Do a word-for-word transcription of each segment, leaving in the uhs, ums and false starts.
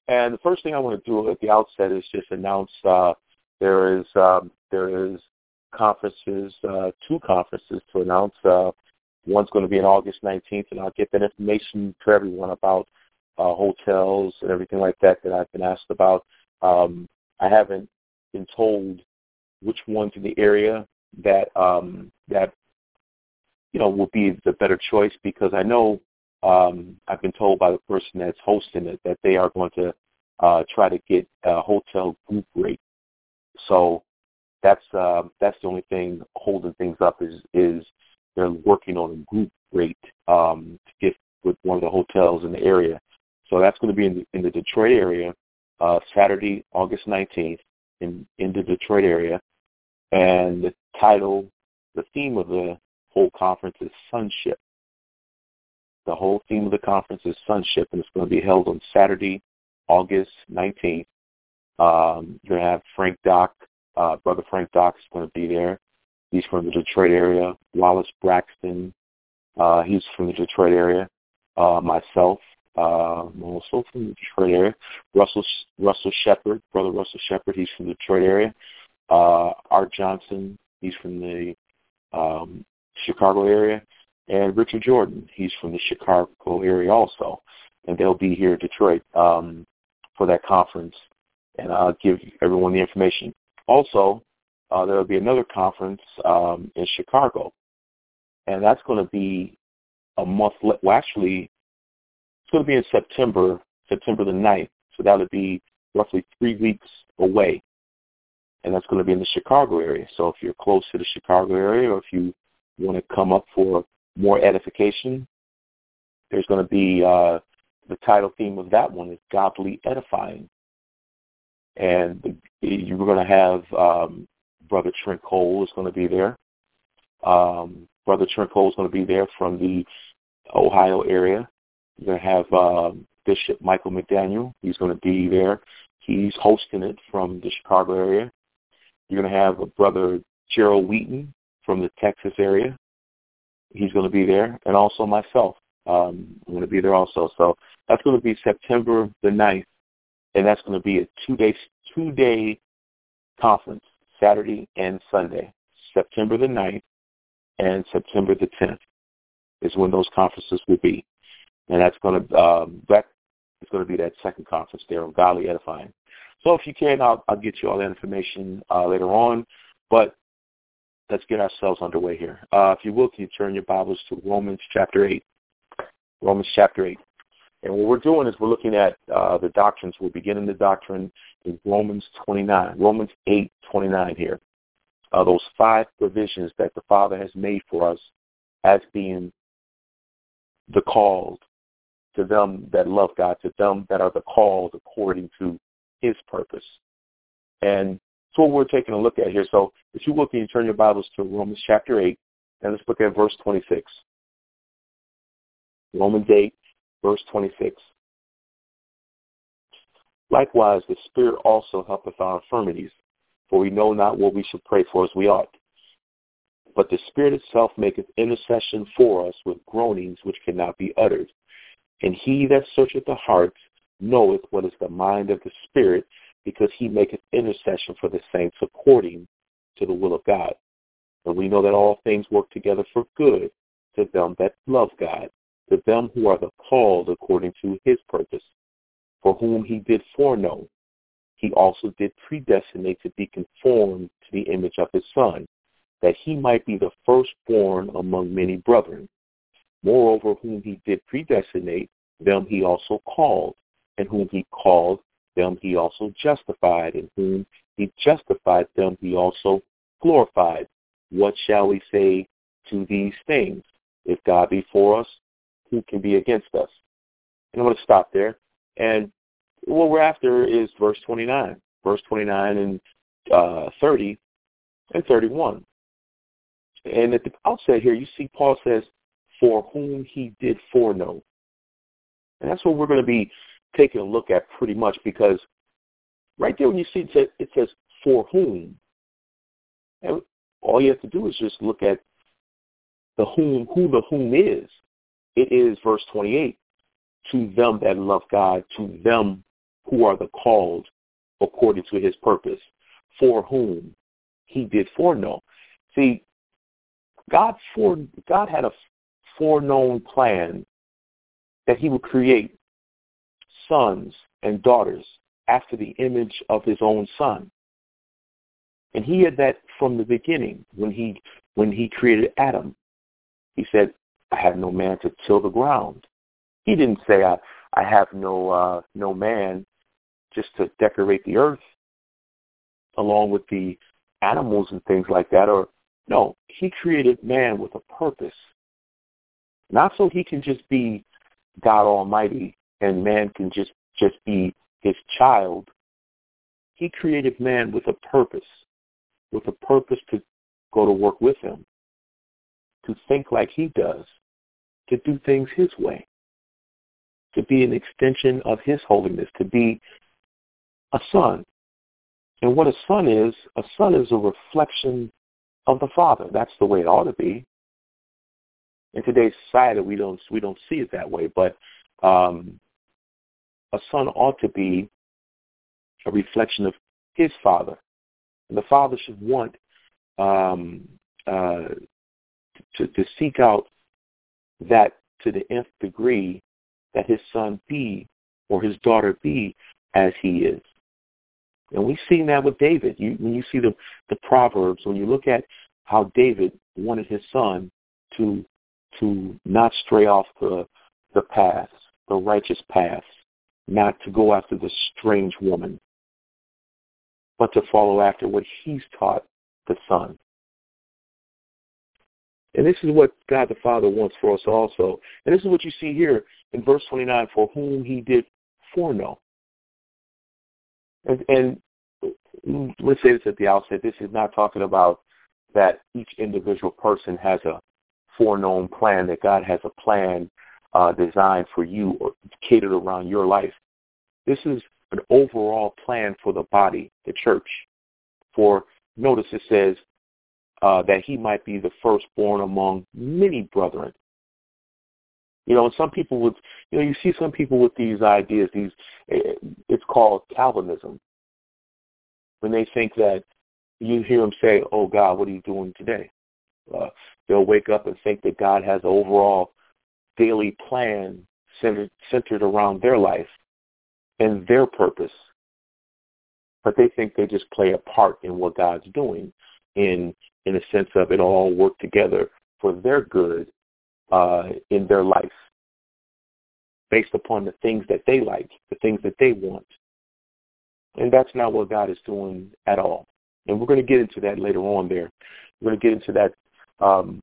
And the first thing I want to do at the outset is just announce uh, there is um, there is conferences, uh, two conferences to announce. Uh, one's going to be on August nineteenth, and I'll get that information to everyone about uh, hotels and everything like that that I've been asked about. Um, I haven't been told which ones in the area that um, that you know will be the better choice, because I know um, I've been told by the person that's hosting it that they are going to uh, try to get a hotel group rate. So that's uh, that's the only thing holding things up is is they're working on a group rate um, to get with one of the hotels in the area. So that's going to be in the, in the Detroit area, uh, Saturday, August nineteenth, in in the Detroit area. And the title, the theme of the whole conference is Sonship. The whole theme of the conference is Sonship, and it's going to be held on Saturday, August nineteenth. Um, you're going to have Frank Dock, uh, Brother Frank Dock is going to be there. He's from the Detroit area. Wallace Braxton, uh, he's from the Detroit area. Uh, myself, uh, I'm also from the Detroit area. Russell Russell Shepard, Brother Russell Shepard, he's from the Detroit area. Uh, Art Johnson, he's from the um, Chicago area. And Richard Jordan, he's from the Chicago area also. And they'll be here in Detroit um, for that conference. And I'll give everyone the information. Also, uh, there will be another conference um, in Chicago. And that's going to be a month, le- well, actually, it's going to be in September, September the ninth. So that would be roughly three weeks away. And that's going to be in the Chicago area. So if you're close to the Chicago area, or if you want to come up for more edification, there's going to be uh, the title theme of that one is Godly Edifying. And the, you're going to have um, Brother Trent Cole is going to be there. Um, Brother Trent Cole is going to be there from the Ohio area. You're going to have um, Bishop Michael McDaniel. He's going to be there. He's hosting it from the Chicago area. You're going to have a Brother Gerald Wheaton from the Texas area. He's going to be there. And also myself. Um, I'm going to be there also. So that's going to be September the ninth. And that's going to be a two-day two-day conference, Saturday and Sunday. September the ninth and September the tenth is when those conferences will be. And that's going to um, that is going to be that second conference there on Godly Edifying. So if you can, I'll, I'll get you all that information uh, later on. But let's get ourselves underway here. Uh, if you will, can you turn your Bibles to Romans chapter eight? Romans chapter eight. And what we're doing is we're looking at uh, the doctrines. We're beginning the doctrine in Romans twenty-nine, Romans eight twenty-nine here. Uh, those five provisions that the Father has made for us as being the called, to them that love God, to them that are the called according to his purpose. And that's what we're taking a look at here. So if you will, can you turn your Bibles to Romans chapter eight, and let's look at verse twenty-six. Romans eight, verse twenty-six. Likewise, the Spirit also helpeth our infirmities, for we know not what we should pray for as we ought. But the Spirit itself maketh intercession for us with groanings which cannot be uttered. And he that searcheth the hearts knoweth what is the mind of the Spirit, because he maketh intercession for the saints according to the will of God. And we know that all things work together for good to them that love God, to them who are the called according to his purpose. For whom he did foreknow, he also did predestinate to be conformed to the image of his Son, that he might be the firstborn among many brethren. Moreover, whom he did predestinate, them he also called, and whom he called, them he also justified, and whom he justified, them he also glorified. What shall we say to these things? If God be for us, who can be against us? And I'm going to stop there. And what we're after is verse twenty-nine. Verse twenty-nine and uh, thirty and thirty-one. And at the outset here, you see Paul says, for whom he did foreknow. And that's what we're going to be taking a look at pretty much, because right there when you see it says, it says for whom. And all you have to do is just look at the whom, who the whom is. It is verse twenty-eight. To them that love God, to them who are the called according to his purpose, for whom he did foreknow. See, God for God had a foreknown plan that he would create sons and daughters after the image of his own son. And he had that from the beginning when he when he created Adam. He said, I have no man to till the ground. He didn't say, I, I have no uh, no man just to decorate the earth along with the animals and things like that. Or no, he created man with a purpose. Not so he can just be God Almighty and man can just, just be his child. He created man with a purpose, with a purpose to go to work with him, to think like he does, to do things his way, to be an extension of his holiness, to be a son. And what a son is, a son is a reflection of the Father. That's the way it ought to be. In today's society, we don't we don't see it that way, but um, a son ought to be a reflection of his Father. And the Father should want um, uh, to, to seek out that to the nth degree, that his son be or his daughter be as he is. And we've seen that with David. You, when you see the, the Proverbs, when you look at how David wanted his son to to not stray off the the paths, the righteous paths, not to go after the strange woman, but to follow after what he's taught the son. And this is what God the Father wants for us also. And this is what you see here in verse twenty-nine, for whom he did foreknow. And, and let's say this at the outset, this is not talking about that each individual person has a foreknown plan, that God has a plan uh, designed for you or catered around your life. This is an overall plan for the body, the church. For, notice it says, uh, that he might be the firstborn among many brethren. You know, some people would, you know, you see some people with these ideas, these, it's called Calvinism. When they think that, you hear them say, oh, God, what are you doing today? Uh, they'll wake up and think that God has an overall daily plan centered, centered around their life and their purpose. But they think they just play a part in what God's doing in in a sense of it all work together for their good uh, in their life based upon the things that they like, the things that they want. And that's not what God is doing at all. And we're going to get into that later on there. We're going to get into that um,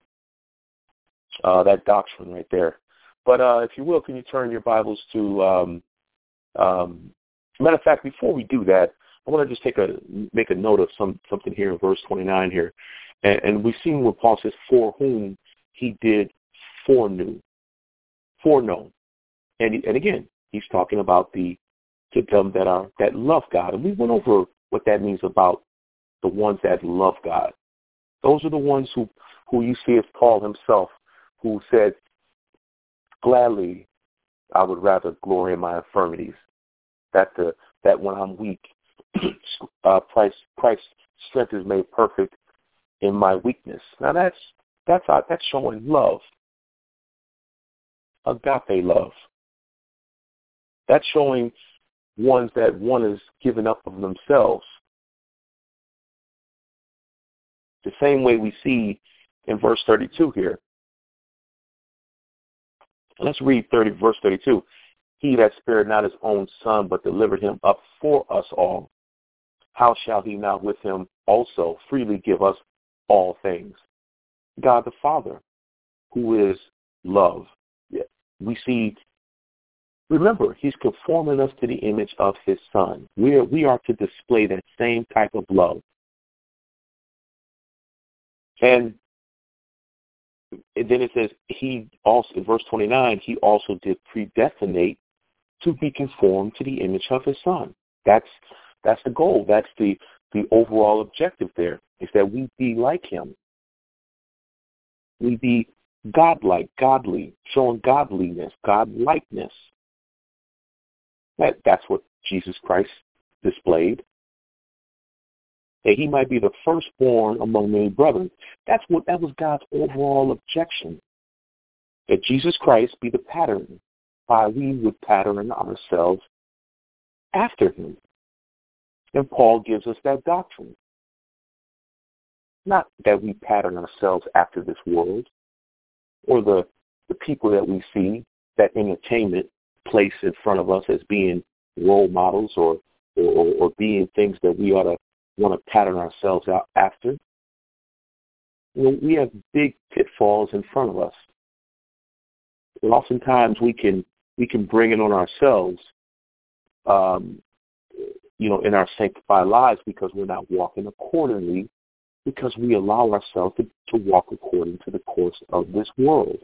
uh, that doctrine right there. But uh, if you will, can you turn your Bibles to, um, um, matter of fact, before we do that, I want to just take a make a note of some something here in verse twenty-nine here. And, and we've seen where Paul says, for whom he did foreknew, foreknown. And, he, and again, he's talking about the to them that are that love God. And we went over what that means about the ones that love God. Those are the ones who, who you see as Paul himself, who said, gladly I would rather glory in my infirmities, that the that when I'm weak, uh, Christ, Christ's strength is made perfect in my weakness. Now that's that's uh, that's showing love, agape love. That's showing ones that one is giving up of themselves. The same way we see in verse thirty-two here. Let's read thirty, verse thirty-two. He that spared not his own son, but delivered him up for us all, how shall he not with him also freely give us all things? God the Father, who is love. We see, remember, he's conforming us to the image of his son. We are, we are to display that same type of love. And then it says, he also, in verse twenty-nine, he also did predestinate to be conformed to the image of his son. That's that's the goal. That's the, the overall objective there, is that we be like him. We be godlike, godly, showing godliness, godlikeness. That, that's what Jesus Christ displayed, that he might be the firstborn among many brethren. That's what that was God's overall objection, that Jesus Christ be the pattern by we would pattern ourselves after him. And Paul gives us that doctrine. Not that we pattern ourselves after this world or the, the people that we see, that entertainment place in front of us as being role models or, or, or being things that we ought to want to pattern ourselves out after. You know, we have big pitfalls in front of us. And oftentimes we can we can bring it on ourselves, um, you know, in our sanctified lives because we're not walking accordingly, because we allow ourselves to, to walk according to the course of this world.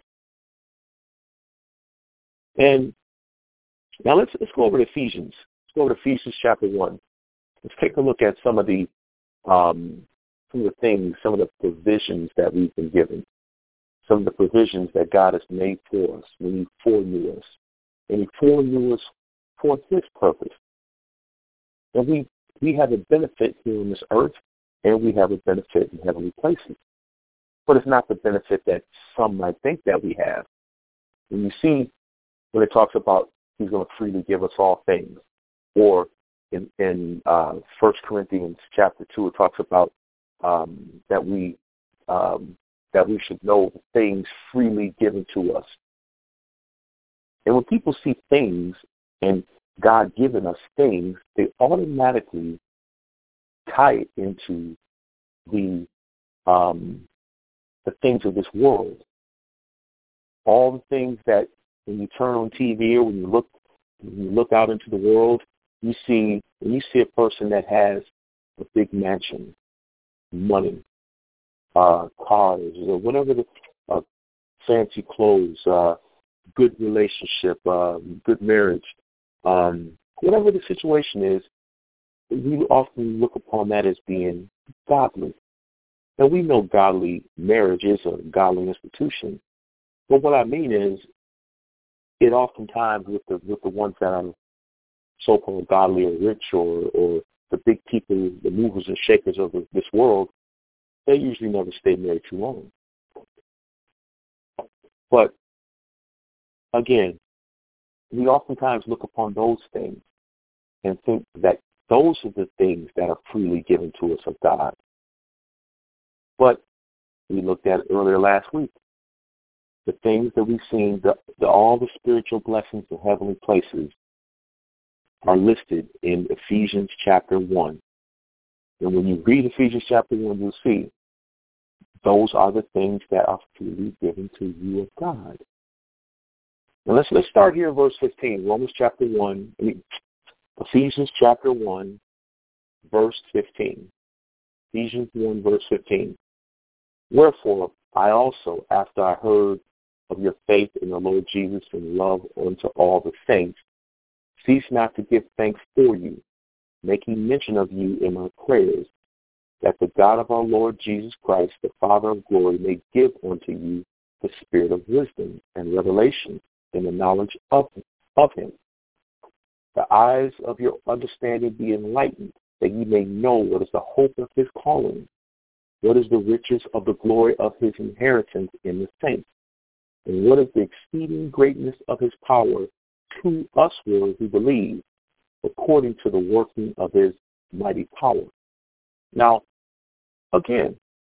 And now let's let's go over to Ephesians. Let's go over to Ephesians chapter one. Let's take a look at some of the um, some of the things, some of the provisions that we've been given, some of the provisions that God has made for us when He foreknew us, and He foreknew us for His purpose. And we we have a benefit here on this earth, and we have a benefit in heavenly places. But it's not the benefit that some might think that we have. When you see when it talks about He's going to freely give us all things, or in, in uh, First Corinthians chapter two, it talks about um, that we um, that we should know the things freely given to us. And when people see things and God giving us things, they automatically tie it into the um, the things of this world. All the things that when you turn on T V or when you look when you look out into the world, you see when you see a person that has a big mansion, money, uh, cars, or whatever the uh, fancy clothes, uh, good relationship, uh, good marriage, um, whatever the situation is, we often look upon that as being godly. And we know godly marriage is a godly institution. But what I mean is, it oftentimes with the with the ones that are so-called godly or rich or, or the big people, the movers and shakers of this world, they usually never stay married too long. But again, we oftentimes look upon those things and think that those are the things that are freely given to us of God. But we looked at it earlier last week. The things that we've seen, the, the, all the spiritual blessings of heavenly places are listed in Ephesians chapter one. And when you read Ephesians chapter one, you'll see those are the things that are freely given to you of God. Now let's let's start here in verse fifteen, Romans chapter one, I mean, Ephesians chapter one, verse fifteen. Ephesians one, verse fifteen. Wherefore I also, after I heard of your faith in the Lord Jesus and love unto all the saints, cease not to give thanks for you, making mention of you in my prayers, that the God of our Lord Jesus Christ, the Father of glory, may give unto you the spirit of wisdom and revelation in the knowledge of, of him. The eyes of your understanding be enlightened, that ye may know what is the hope of his calling, what is the riches of the glory of his inheritance in the saints, and what is the exceeding greatness of his power to us who believe, according to the working of his mighty power. Now, again,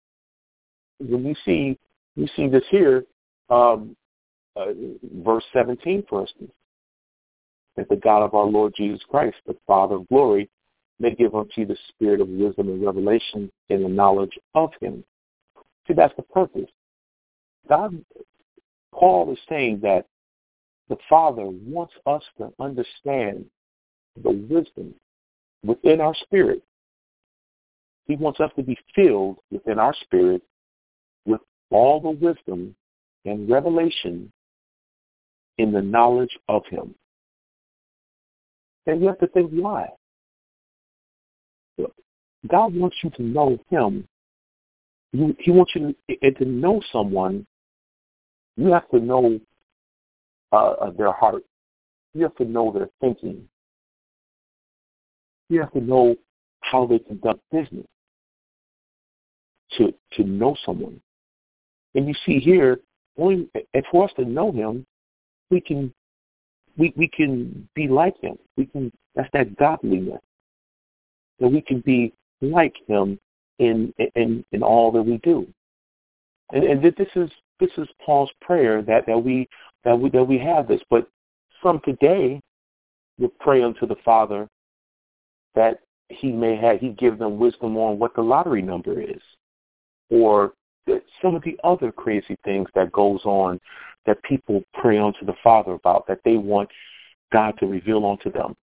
when you see you see this here, um, uh, verse seventeen, for instance, that the God of our Lord Jesus Christ, the Father of glory, may give unto you the spirit of wisdom and revelation in the knowledge of him. See, that's the purpose. God, Paul is saying that the Father wants us to understand the wisdom within our spirit. He wants us to be filled within our spirit with all the wisdom and revelation in the knowledge of him. And you have to think why. God wants you to know him. He wants you to, and to know someone, you have to know uh, their heart. You have to know their thinking. You have to know how they conduct business to to know someone. And you see here, only and for us to know him, we can we we can be like him. We can that's that godliness. That we can be like him in in in all that we do. And, and this is this is Paul's prayer that, that we that we that we have this. But from today, we pray unto the Father that he may have he give them wisdom on what the lottery number is, or some of the other crazy things that goes on that people pray unto the Father about, that they want God to reveal unto them.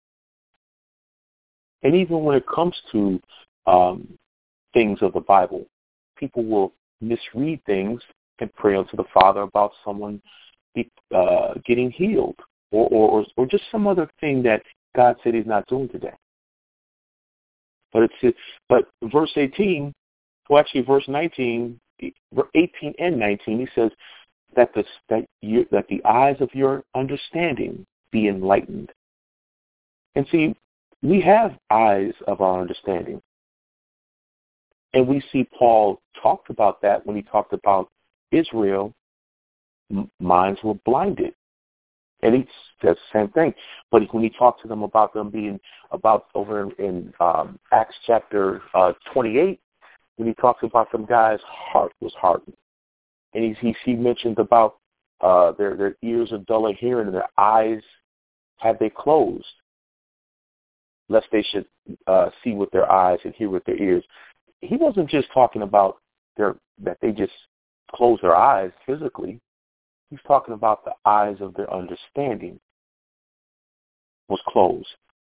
And even when it comes to um, things of the Bible, people will misread things and pray unto the Father about someone be, uh, getting healed, or, or or just some other thing that God said he's not doing today. But it's but verse eighteen, well actually verse nineteen, eighteen and nineteen, he says that the that you that the eyes of your understanding be enlightened. And see, we have eyes of our understanding. And we see Paul talked about that when he talked about Israel, m- minds were blinded. And he says the same thing. But when he talked to them about them being, about over in, in um, Acts chapter uh, twenty-eight, when he talks about some guy's heart was hardened. And he, he, he mentioned about uh, their, their ears are dull of hearing and their eyes have they closed, lest they should uh, see with their eyes and hear with their ears. He wasn't just talking about their that they just close their eyes physically. He's talking about the eyes of their understanding was closed.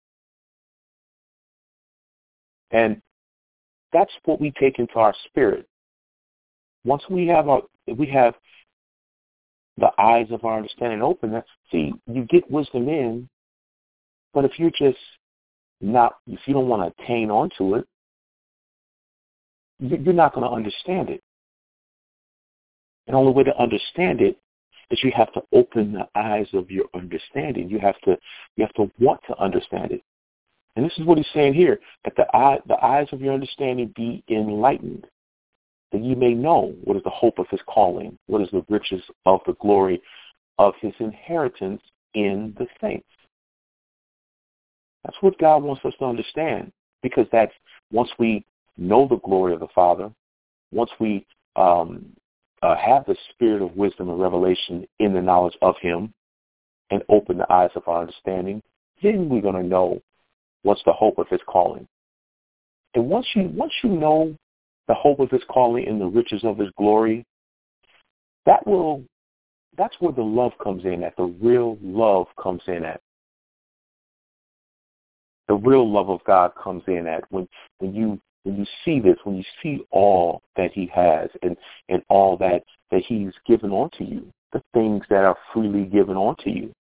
And that's what we take into our spirit. Once we have our we have the eyes of our understanding open, that's see, you get wisdom in, but if you're just not if you don't want to attain onto it, you're not going to understand it. And the only way to understand it is you have to open the eyes of your understanding. You have to you have to want to understand it. And this is what he's saying here, that the eye, the eyes of your understanding be enlightened, that you may know what is the hope of his calling, what is the riches of the glory of his inheritance in the saints. That's what God wants us to understand, because that's once we know the glory of the Father, once we um, uh, have the spirit of wisdom and revelation in the knowledge of him and open the eyes of our understanding, then we're going to know what's the hope of his calling. And once you once you know the hope of his calling and the riches of his glory, that will that's where the love comes in at, the real love comes in at. The real love of God comes in at when when you when you see this, when you see all that he has and, and all that, that he's given onto you, the things that are freely given onto you,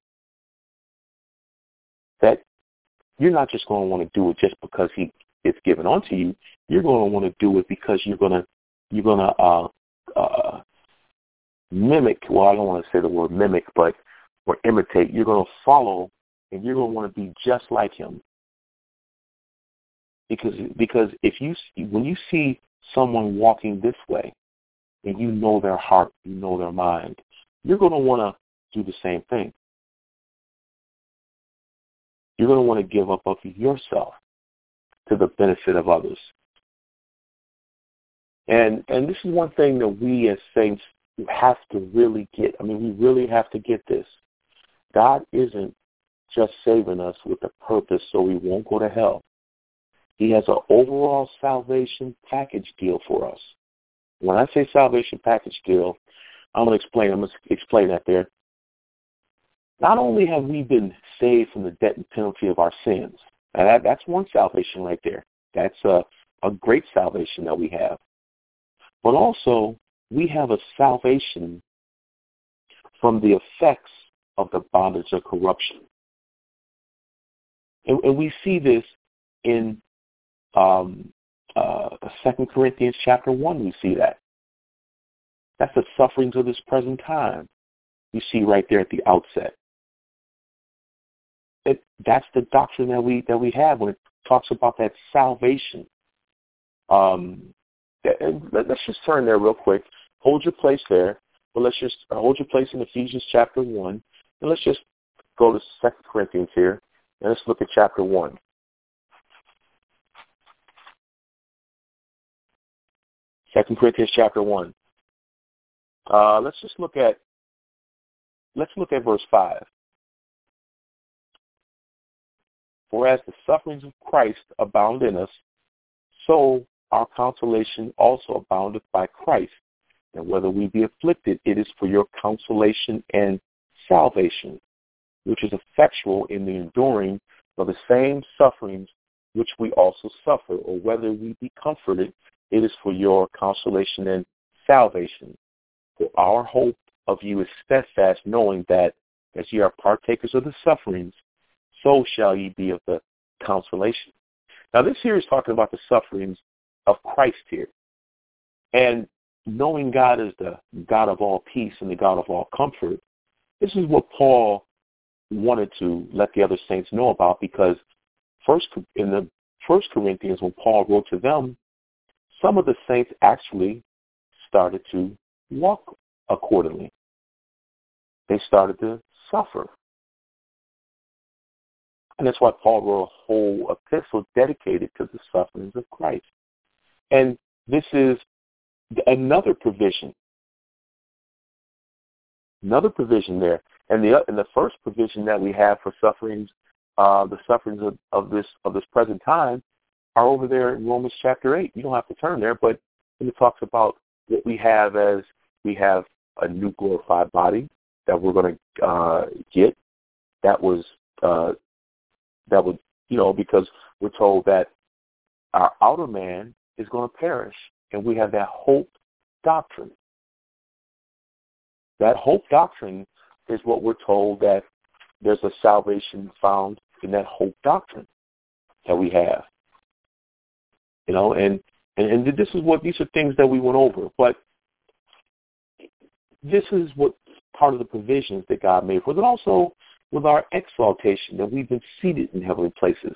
that you're not just going to want to do it just because he it's given onto you. You're going to want to do it because you're going to you're going to uh, uh, mimic. Well, I don't want to say the word mimic, but or imitate. You're going to follow, and you're going to want to be just like him. Because because if you when you see someone walking this way, and you know their heart, you know their mind, you're going to want to do the same thing. You're going to want to give up of yourself to the benefit of others. And and this is one thing that we as saints have to really get. I mean, we really have to get this. God isn't just saving us with a purpose so we won't go to hell. He has an overall salvation package deal for us. When I say salvation package deal, I'm going to explain. I'm going to explain that there. Not only have we been saved from the debt and penalty of our sins, and that, that's one salvation right there. That's a, a great salvation that we have. But also, we have a salvation from the effects of the bondage of corruption. And, and we see this in um, uh, Second Corinthians chapter one. We see that. That's the sufferings of this present time. You see right there at the outset. It, that's the doctrine that we that we have when it talks about that salvation. Um, and let's just turn there real quick. Hold your place there, but let's just hold your place in Ephesians chapter one, and let's just go to Second Corinthians here, and let's look at chapter one. Second Corinthians chapter one. Uh, let's just look at let's look at verse five. For as the sufferings of Christ abound in us, so our consolation also aboundeth by Christ. And whether we be afflicted, it is for your consolation and salvation, which is effectual in the enduring of the same sufferings which we also suffer. Or whether we be comforted, it is for your consolation and salvation. For our hope of you is steadfast, knowing that as ye are partakers of the sufferings, so shall ye be of the consolation. Now this here is talking about the sufferings of Christ here. And knowing God as the God of all peace and the God of all comfort, this is what Paul wanted to let the other saints know about, because first in the First Corinthians, when Paul wrote to them, some of the saints actually started to walk accordingly. They started to suffer. And that's why Paul wrote a whole epistle dedicated to the sufferings of Christ. And this is another provision. Another provision there. And the and the first provision that we have for sufferings, uh, the sufferings of, of this of this present time, are over there in Romans chapter eight. You don't have to turn there, but it talks about what we have as we have a new glorified body that we're going to uh, get. That was uh, that was you know because we're told that our outer man is going to perish, and we have that hope doctrine. That hope doctrine is what we're told, that there's a salvation found in that hope doctrine that we have. You know, and, and, and this is what, these are things that we went over, but this is what part of the provisions that God made for us, and also with our exaltation, that we've been seated in heavenly places.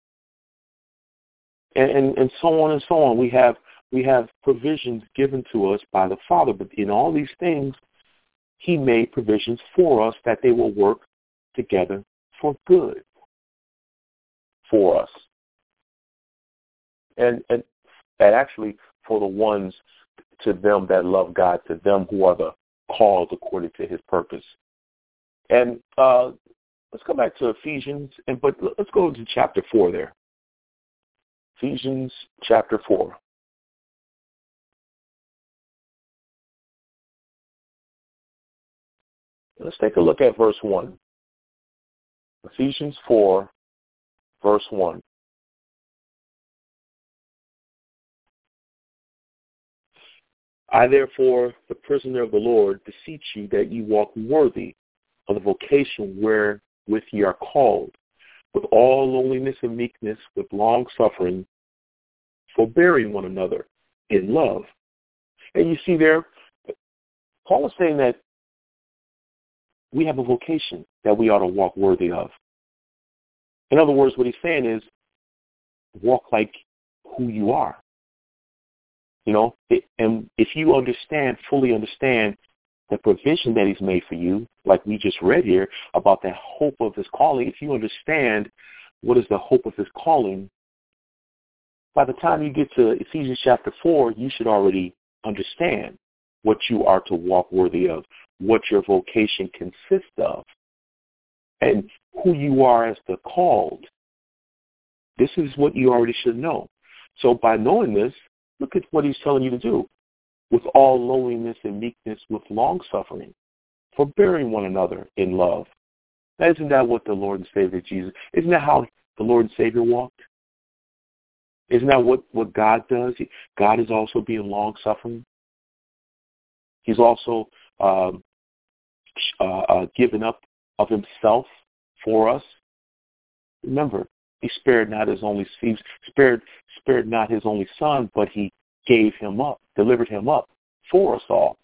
And, and, and so on and so on. We have we have provisions given to us by the Father, but in all these things, He made provisions for us that they will work together for good for us. And, and and actually for the ones, to them that love God, to them who are the called according to His purpose. And uh, let's go back to Ephesians, and but let's go to chapter four there. Ephesians chapter four. Let's take a look at verse one. Ephesians four, verse one. I therefore, the prisoner of the Lord, beseech you that ye walk worthy of the vocation wherewith ye are called, with all lowliness and meekness, with long suffering, forbearing one another in love. And you see there, Paul is saying that we have a vocation that we ought to walk worthy of. In other words, what he's saying is, walk like who you are. You know, it, and if you understand, fully understand the provision that He's made for you, like we just read here about the hope of His calling, if you understand what is the hope of His calling, by the time you get to Ephesians chapter four, you should already understand what you are to walk worthy of, what your vocation consists of, and who you are as the called. This is what you already should know. So by knowing this, look at what He's telling you to do. With all lowliness and meekness, with long suffering, forbearing one another in love. Now, isn't that what the Lord and Savior Jesus, isn't that how the Lord and Savior walked? Isn't that what, what God does? God is also being long suffering. He's also um, uh, uh, given up of Himself for us. Remember, He spared not His only He spared spared not His only Son, but He gave Him up, delivered Him up for us all.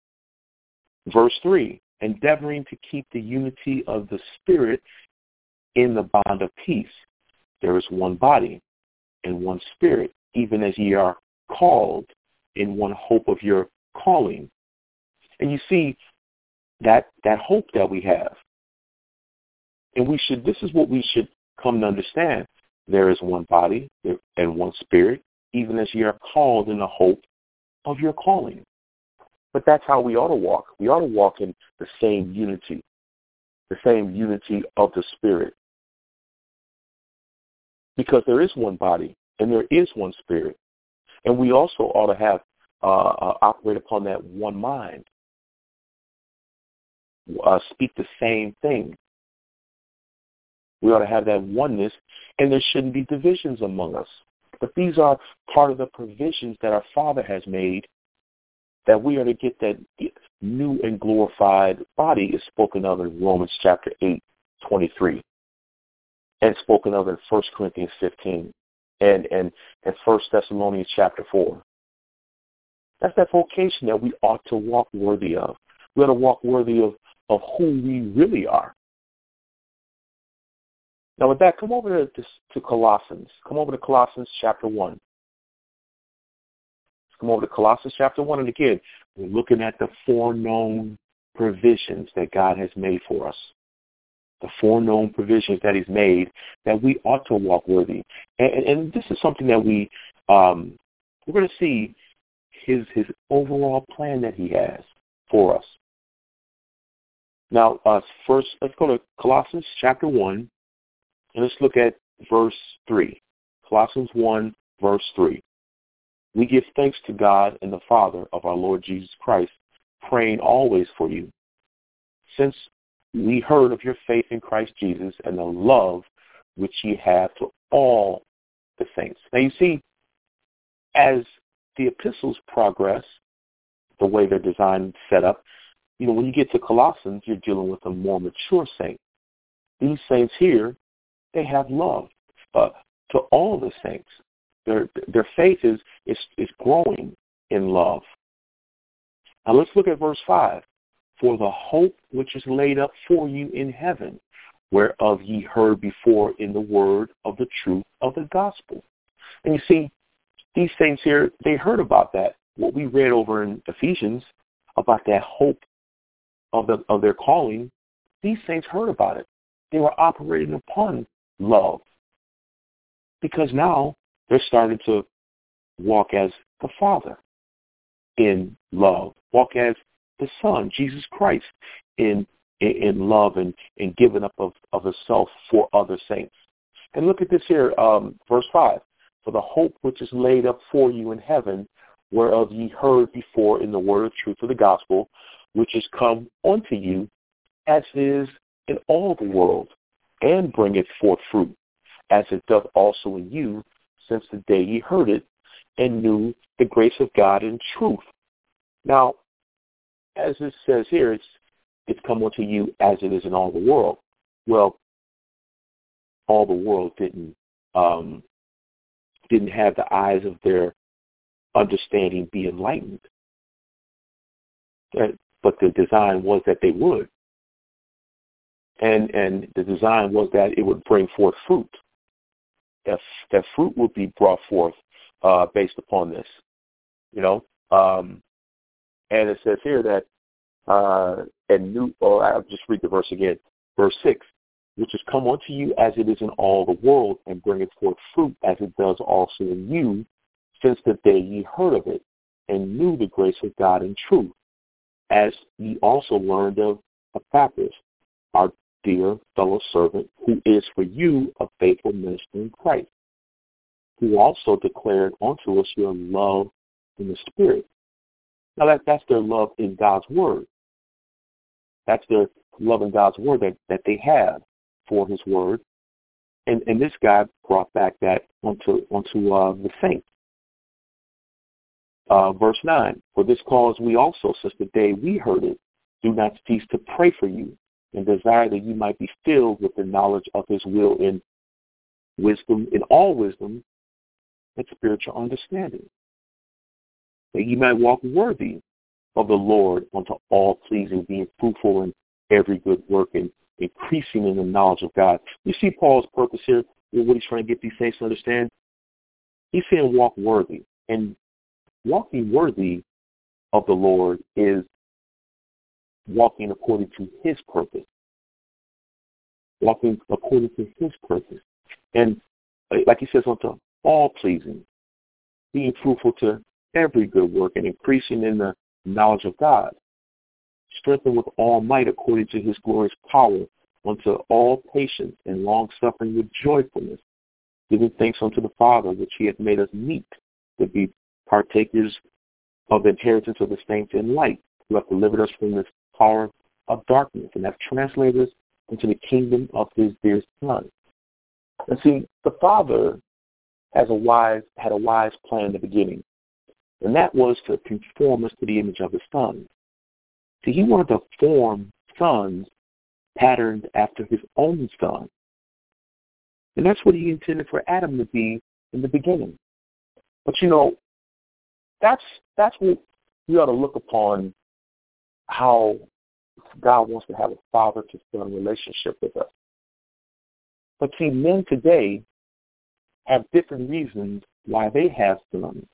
Verse three, endeavoring to keep the unity of the Spirit in the bond of peace. There is one body and one spirit, even as ye are called in one hope of your calling. And you see that that hope that we have. And we should this is what we should come to understand. There is one body and one spirit, even as ye are called in the hope of your calling. But that's how we ought to walk. We ought to walk in the same unity, the same unity of the Spirit. Because there is one body and there is one Spirit. And we also ought to have, uh, uh, operate upon that one mind, uh, speak the same thing. We ought to have that oneness, and there shouldn't be divisions among us. But these are part of the provisions that our Father has made, that we are to get that new and glorified body is spoken of in Romans chapter eight, twenty-three, and spoken of in First Corinthians fifteen, and, and, and First Thessalonians chapter four. That's that vocation that we ought to walk worthy of. We ought to walk worthy of, of who we really are. Now with that, come over to, to Colossians. Come over to Colossians chapter one. Come over to Colossians chapter one, and again, we're looking at the foreknown provisions that God has made for us. The foreknown provisions that he's made that we ought to walk worthy. And, and, and this is something that we, um, we're going to see his his overall plan that he has for us. Now, uh, first, let's go to Colossians chapter one, and let's look at verse three. Colossians one, verse three. We give thanks to God and the Father of our Lord Jesus Christ, praying always for you, since we heard of your faith in Christ Jesus and the love which ye have to all the saints. Now you see, as the epistles progress, the way they're designed and set up, you know, when you get to Colossians, you're dealing with a more mature saint. These saints here, they have love uh, to all the saints. Their their faith is, is is growing in love. Now let's look at verse five. For the hope which is laid up for you in heaven, whereof ye heard before in the word of the truth of the gospel. And you see, these saints here, they heard about that. What we read over in Ephesians about that hope of the of their calling, these saints heard about it. They were operating upon love. Because now they're starting to walk as the Father in love, walk as the Son, Jesus Christ, in in, in love and, and giving up of, of himself for other saints. And look at this here, um, verse five. For the hope which is laid up for you in heaven, whereof ye heard before in the word of truth of the gospel, which is come unto you, as it is in all the world, and bringeth forth fruit, as it doth also in you, since the day ye heard it, and knew the grace of God in truth. Now, as it says here, it's it's come unto you as it is in all the world. Well, all the world didn't um, didn't have the eyes of their understanding be enlightened. But the design was that they would. And and the design was that it would bring forth fruit. That, that fruit would be brought forth uh, based upon this. You know? Um, and it says here that, uh, and new, or I'll just read the verse again, verse six, which is come unto you as it is in all the world, and bringeth forth fruit as it does also in you, since the day ye heard of it, and knew the grace of God in truth, as ye also learned of Epaphras, our dear fellow servant, who is for you a faithful minister in Christ, who also declared unto us your love in the Spirit. Now that, that's their love in God's Word. That's their love in God's Word that, that they have for His Word. And, and this guy brought back that onto, onto uh, the saints. Uh, verse nine, for this cause we also, since the day we heard it, do not cease to pray for you, and desire that you might be filled with the knowledge of his will in wisdom, in all wisdom and spiritual understanding, that you might walk worthy of the Lord unto all pleasing, being fruitful in every good work and increasing in the knowledge of God. You see Paul's purpose here, what he's trying to get these saints to understand? He's saying walk worthy. And walking worthy of the Lord is walking according to his purpose. Walking according to his purpose. And like he says, unto all pleasing, being fruitful to every good work and increasing in the knowledge of God, strengthened with all might according to his glorious power, unto all patience and long-suffering with joyfulness, giving thanks unto the Father, which he hath made us meet to be partakers of the inheritance of the saints in light, who hath delivered us from this power of darkness, and hath translated us into the kingdom of his dear Son. And see, the Father has a wise had a wise plan in the beginning, and that was to conform us to the image of his Son. See, he wanted to form sons patterned after his own Son. And that's what he intended for Adam to be in the beginning. But, you know, that's that's what we ought to look upon, how God wants to have a father-to-son relationship with us. But see, men today have different reasons why they have sons.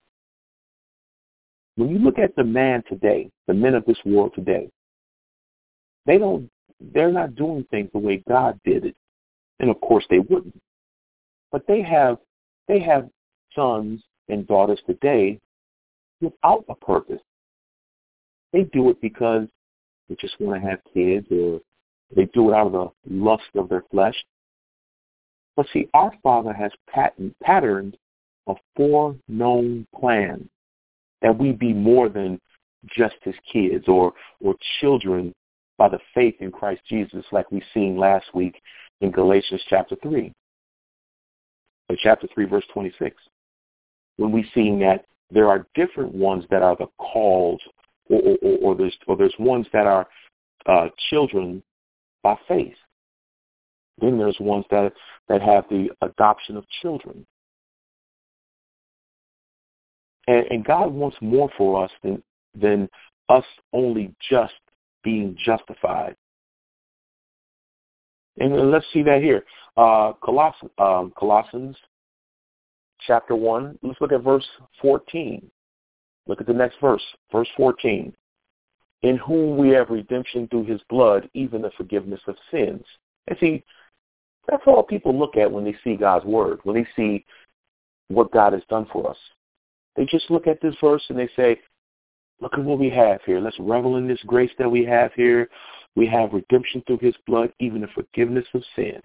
When you look at the man today, the men of this world today, they don't, they're not doing things the way God did it. And of course they wouldn't. But they have, they have sons and daughters today without a purpose. They do it because they just want to have kids, or they do it out of the lust of their flesh. But see, our Father has patent, patterned a foreknown plan that we be more than just his kids or or children by the faith in Christ Jesus, like we seen last week in Galatians chapter three. Or chapter three, verse twenty-six. When we seen that there are different ones that are the called, or, or, or, there's, or there's ones that are uh, children by faith. Then there's ones that that have the adoption of children. And, and God wants more for us than than us only just being justified. And let's see that here. Uh, Coloss- um, Colossians chapter one, let's look at verse fourteen. Look at the next verse, verse fourteen. In whom we have redemption through his blood, even the forgiveness of sins. And see, that's all people look at when they see God's word, when they see what God has done for us. They just look at this verse and they say, look at what we have here. Let's revel in this grace that we have here. We have redemption through his blood, even the forgiveness of sins.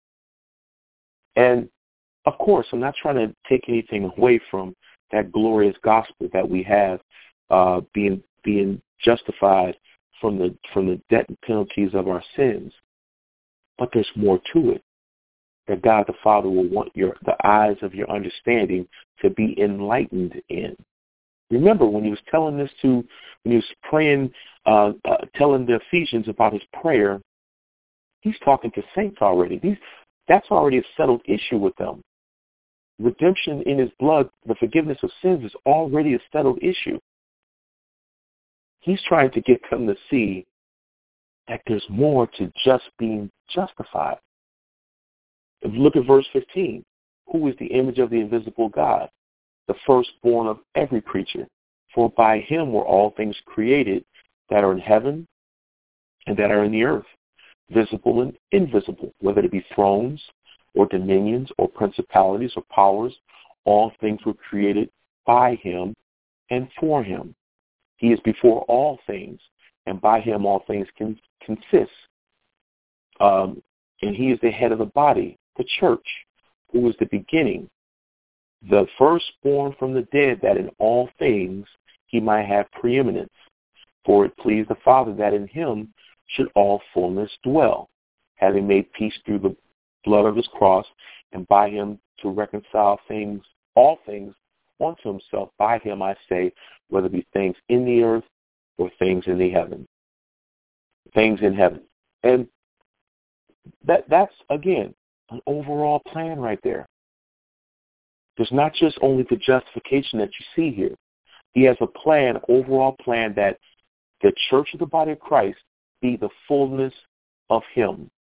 And, of course, I'm not trying to take anything away from that glorious gospel that we have, uh, being being justified from the from the debt and penalties of our sins. But there's more to it, that God the Father will want your the eyes of your understanding to be enlightened in. Remember, when he was telling this to, when he was praying, uh, uh, telling the Ephesians about his prayer, he's talking to saints already. These, that's already a settled issue with them. Redemption in his blood, the forgiveness of sins, is already a settled issue. He's trying to get them to see that there's more to just being justified. Look at verse fifteen. Who is the image of the invisible God, the firstborn of every creature? For by him were all things created that are in heaven and that are in the earth, visible and invisible, whether it be thrones or dominions or principalities or powers. All things were created by him and for him. He is before all things, and by him all things can consist. Um, and he is the head of the body, the church, who is the beginning, the firstborn from the dead, that in all things he might have preeminence. For it pleased the Father that in him should all fullness dwell, having made peace through the blood of his cross, and by him to reconcile things, all things unto himself. By him, I say, whether it be things in the earth or things in the heaven. Things in heaven. And that that's, again, an overall plan right there. There's not just only the justification that you see here. He has a plan, overall plan, that the church of the body of Christ be the fullness of him,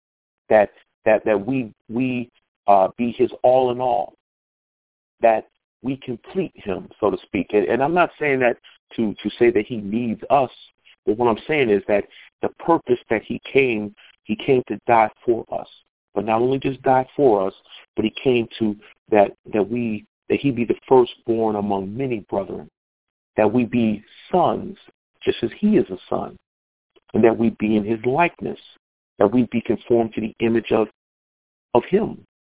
that that that we we uh, be his all in all, that we complete him, so to speak. And, and I'm not saying that to, to say that he needs us, but what I'm saying is that the purpose that he came, he came to die for us. But not only just die for us, but he came to that that we that he be the firstborn among many brethren, that we be sons, just as he is a son, and that we be in his likeness, that we be conformed to the image of of him.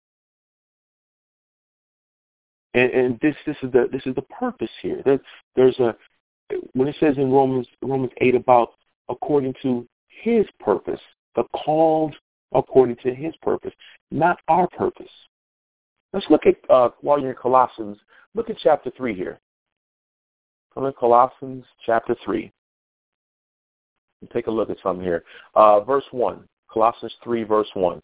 And, and this this is the this is the purpose here. There, there's a when it says in Romans Romans eight about according to his purpose, the called according to his purpose, not our purpose. Let's look at uh, while you're in Colossians, look at chapter three here. Come in Colossians chapter three. And take a look at something here. Uh, verse one. Colossians three, verse one.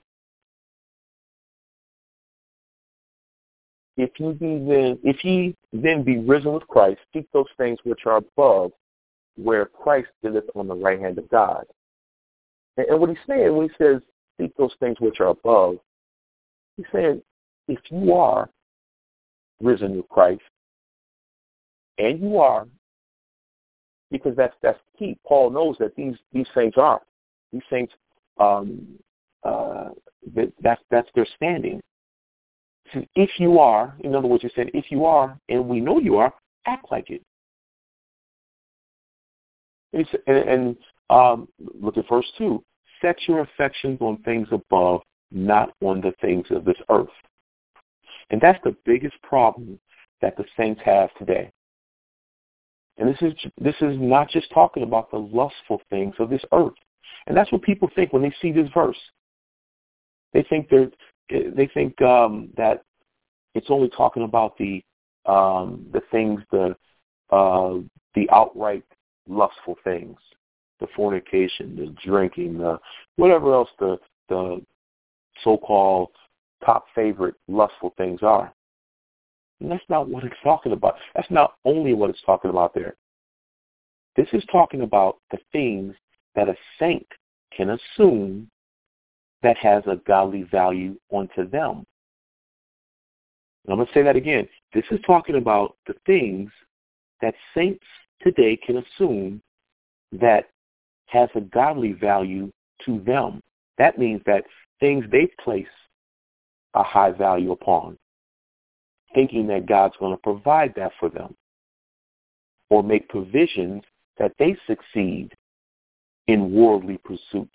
If ye be then, if ye then be risen with Christ, seek those things which are above, where Christ sitteth on the right hand of God. And, and what he's saying when he says seek those things which are above, he's saying if you are risen with Christ, and you are, because that's that's key. Paul knows that these these things are these things. Um, uh, that that's that's their standing. So if you are, in other words, he said, if you are, and we know you are, act like it. And, and, and um, look at verse two. Set your affections on things above, not on the things of this earth. And that's the biggest problem that the saints have today. And this is this is not just talking about the lustful things of this earth. And that's what people think when they see this verse. They think they're they think um, that it's only talking about the um, the things the uh, the outright lustful things, the fornication, the drinking, the whatever else the the so-called top favorite lustful things are. And that's not what it's talking about. That's not only what it's talking about there. This is talking about the things that a saint can assume that has a godly value onto them. And I'm going to say that again. This is talking about the things that saints today can assume that has a godly value to them. That means that things they place a high value upon, thinking that God's going to provide that for them or make provisions that they succeed in worldly pursuits.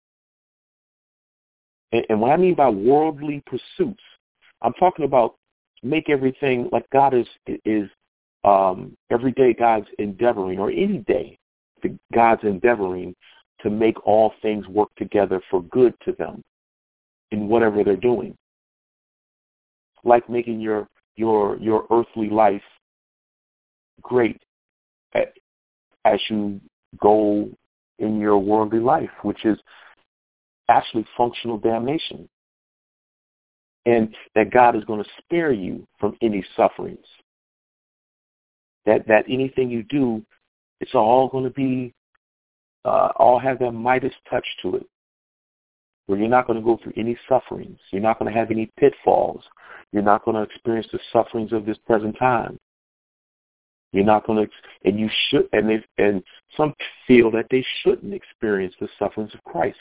And, and what I mean by worldly pursuits, I'm talking about make everything like God is, is um, every day God's endeavoring, or any day God's endeavoring to make all things work together for good to them in whatever they're doing. Like making your your your earthly life great as you go in your worldly life, which is actually functional damnation. And that God is going to spare you from any sufferings. That that anything you do, it's all going to be, uh, all have that Midas touch to it, where you're not going to go through any sufferings. You're not going to have any pitfalls. You're not going to experience the sufferings of this present time. You're not going to, and you should, and they, and some feel that they shouldn't experience the sufferings of Christ.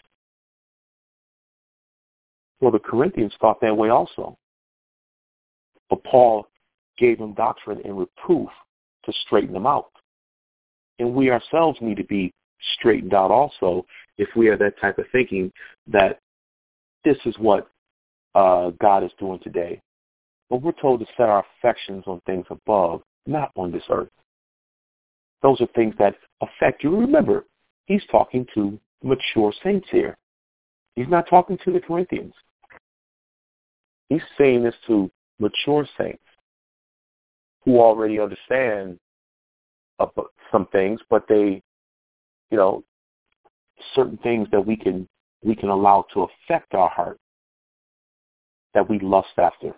Well, the Corinthians thought that way also. But Paul gave them doctrine and reproof to straighten them out. And we ourselves need to be straightened out also if we have that type of thinking that this is what uh, God is doing today. But we're told to set our affections on things above, not on this earth. Those are things that affect you. Remember, he's talking to mature saints here. He's not talking to the Corinthians. He's saying this to mature saints who already understand some things, but they, you know, certain things that we can we can allow to affect our heart, that we lust after.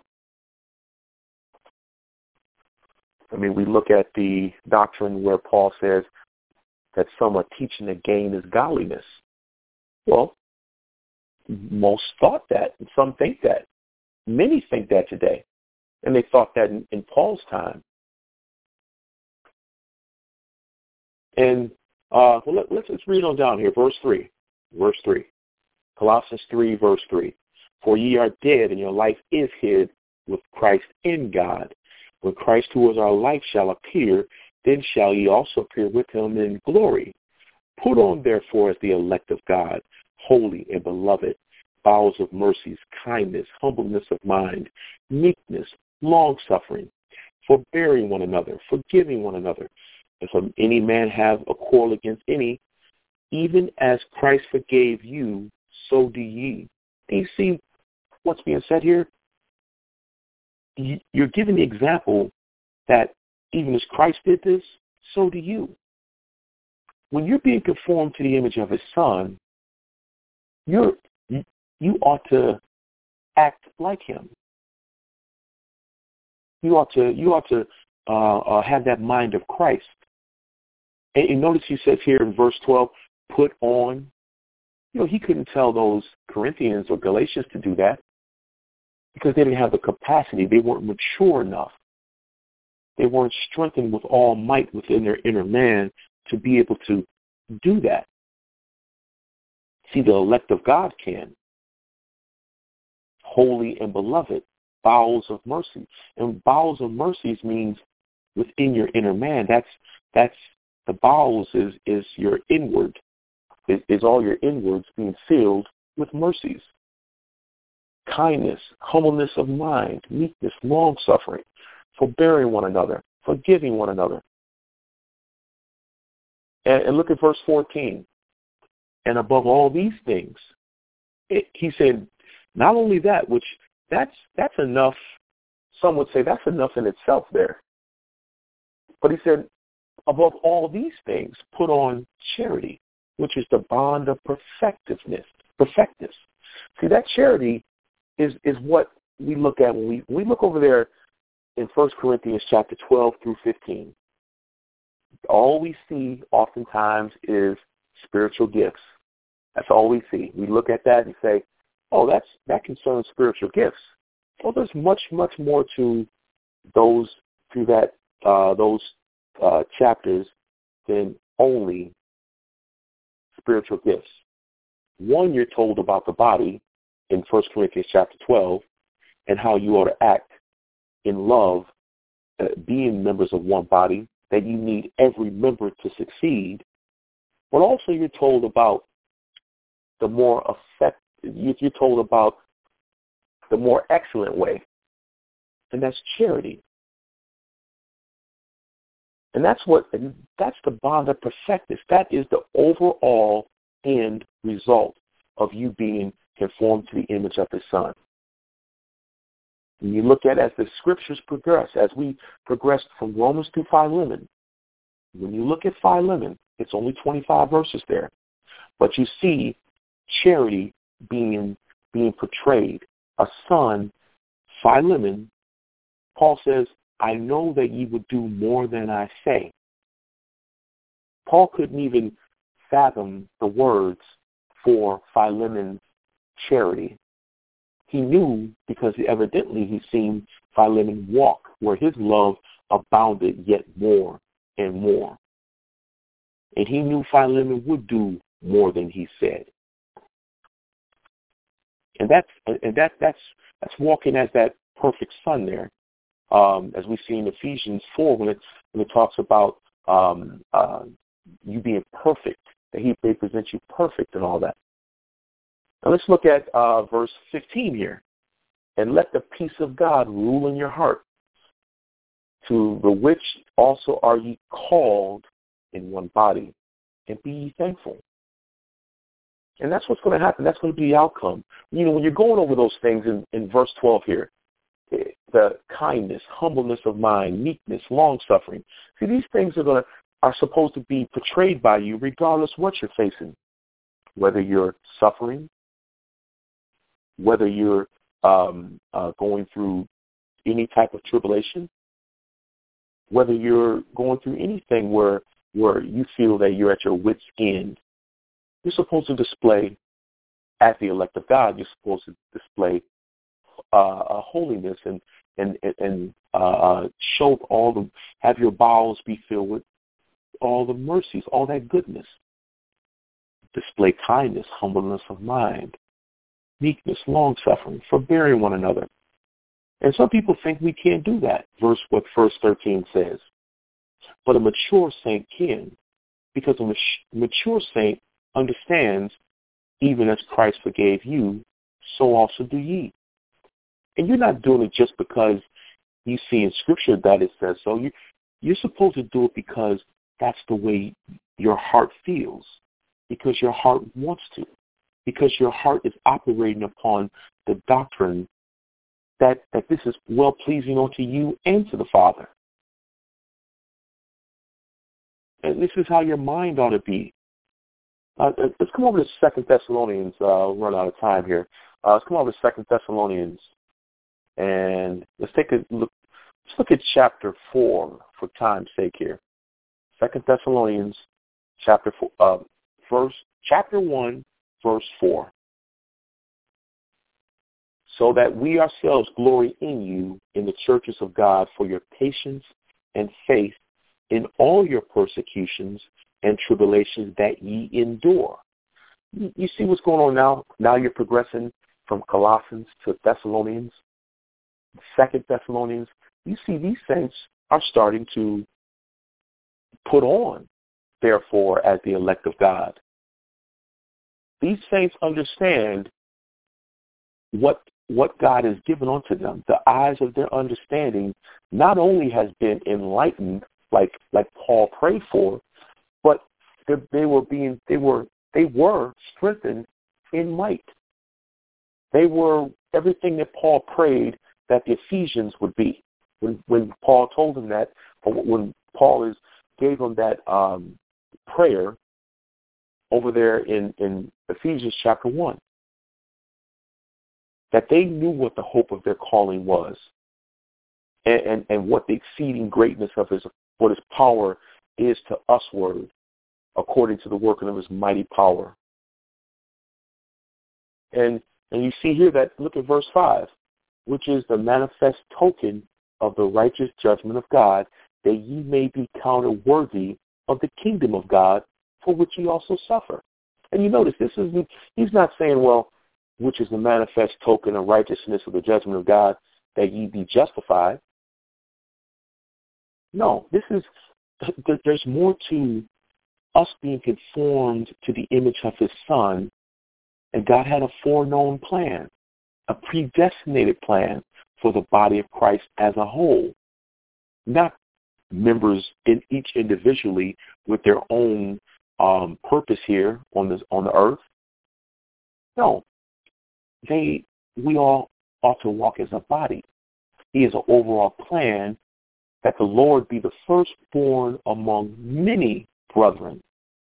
I mean, we look at the doctrine where Paul says that some are teaching the gain is godliness. Well, most thought that, and some think that. Many think that today, and they thought that in, in Paul's time. And uh, well, let, let's, let's read on down here, verse three. Verse three. Colossians three, verse three. For ye are dead, and your life is hid with Christ in God. When Christ, who is our life, shall appear, then shall ye also appear with him in glory. Put on, therefore, as the elect of God, holy and beloved, bowels of mercies, kindness, humbleness of mind, meekness, long-suffering, forbearing one another, forgiving one another. If any man have a quarrel against any, even as Christ forgave you, so do ye. Do you see what's being said here? You're giving the example that even as Christ did this, so do you. When you're being conformed to the image of his son, you're, you ought to act like him. You ought to you ought to uh, uh, have that mind of Christ. And, and notice he says here in verse twelve, put on. You know, he couldn't tell those Corinthians or Galatians to do that because they didn't have the capacity. They weren't mature enough. They weren't strengthened with all might within their inner man to be able to do that. See, the elect of God can. Holy and beloved, bowels of mercy. And bowels of mercies means within your inner man. That's that's the bowels is, is your inward, is, is all your inwards being filled with mercies. Kindness, humbleness of mind, meekness, long-suffering, forbearing one another, forgiving one another. And, and look at verse fourteen. And above all these things, it, he said, not only that, which that's that's enough, some would say that's enough in itself there. But he said, above all these things, put on charity, which is the bond of perfectiveness. Perfectness. See, that charity is, is what we look at when we, when we look over there in First Corinthians chapter twelve through fifteen. All we see oftentimes is spiritual gifts. That's all we see. We look at that and say, oh, that's that concerns spiritual gifts. Well, there's much, much more to those through that uh, those uh, chapters than only spiritual gifts. One, you're told about the body in First Corinthians chapter twelve and how you ought to act in love, uh, being members of one body, that you need every member to succeed. But also you're told about the more effective, you're told about the more excellent way, and that's charity. And that's what, and that's the bond of perfectness. That is the overall end result of you being conformed to the image of his son. When you look at as the scriptures progress, as we progress from Romans to Philemon, when you look at Philemon, it's only twenty-five verses there, but you see charity being being portrayed. A son, Philemon, Paul says, I know that ye would do more than I say. Paul couldn't even fathom the words for Philemon's charity. He knew because evidently he seen Philemon walk where his love abounded yet more and more. And he knew Philemon would do more than he said. And that's and that that's that's walking as that perfect son there, um, as we see in Ephesians four when it when it talks about um, uh, you being perfect, that he may present you perfect and all that. Now let's look at uh, verse fifteen here. And let the peace of God rule in your heart, to the which also are ye called in one body, and be ye thankful. And that's what's going to happen. That's going to be the outcome. You know, when you're going over those things in, in verse twelve here, the kindness, humbleness of mind, meekness, long-suffering. See, these things are going to are supposed to be portrayed by you regardless what you're facing, whether you're suffering, whether you're um, uh, going through any type of tribulation, whether you're going through anything where where you feel that you're at your wit's end. You're supposed to display as the elect of God, you're supposed to display uh, a holiness and and and uh, show all the have your bowels be filled with all the mercies, all that goodness. Display kindness, humbleness of mind, meekness, long suffering, forbearing one another. And some people think we can't do that. Verse what verse thirteen says. But a mature saint can, because a mature saint understands, even as Christ forgave you, so also do ye. And you're not doing it just because you see in Scripture that it says so. You, you're supposed to do it because that's the way your heart feels, because your heart wants to, because your heart is operating upon the doctrine that, that this is well-pleasing unto you and to the Father. And this is how your mind ought to be. Uh, let's come over to Second Thessalonians. Uh, we'll run out of time here. Uh, let's come over to Second Thessalonians, and let's take a look. Let's look at chapter four for time's sake here. Second Thessalonians, chapter four, uh, verse chapter one, verse four. So that we ourselves glory in you in the churches of God for your patience and faith in all your persecutions and tribulations that ye endure. You see what's going on now? Now you're progressing from Colossians to Thessalonians, Second Thessalonians. You see these saints are starting to put on, therefore, as the elect of God. These saints understand what what God has given unto them. The eyes of their understanding not only has been enlightened, like like Paul prayed for, but they, they were being they were they were strengthened in might. They were everything that Paul prayed that the Ephesians would be. When when Paul told them that, or when Paul is gave them that um, prayer over there in, in Ephesians chapter one, that they knew what the hope of their calling was, and, and, and what the exceeding greatness of his what his power is to usward, according to the working of his mighty power. And and you see here that, look at verse five, which is the manifest token of the righteous judgment of God, that ye may be counted worthy of the kingdom of God, for which ye also suffer. And you notice this is he's not saying, well, which is the manifest token of righteousness of the judgment of God, that ye be justified. No, this is there's more to us being conformed to the image of his Son, and God had a foreknown plan, a predestinated plan for the body of Christ as a whole, not members in each individually with their own um, purpose here on this on the earth. No, they we all ought to walk as a body. He has an overall plan that the Lord be the firstborn among many brethren.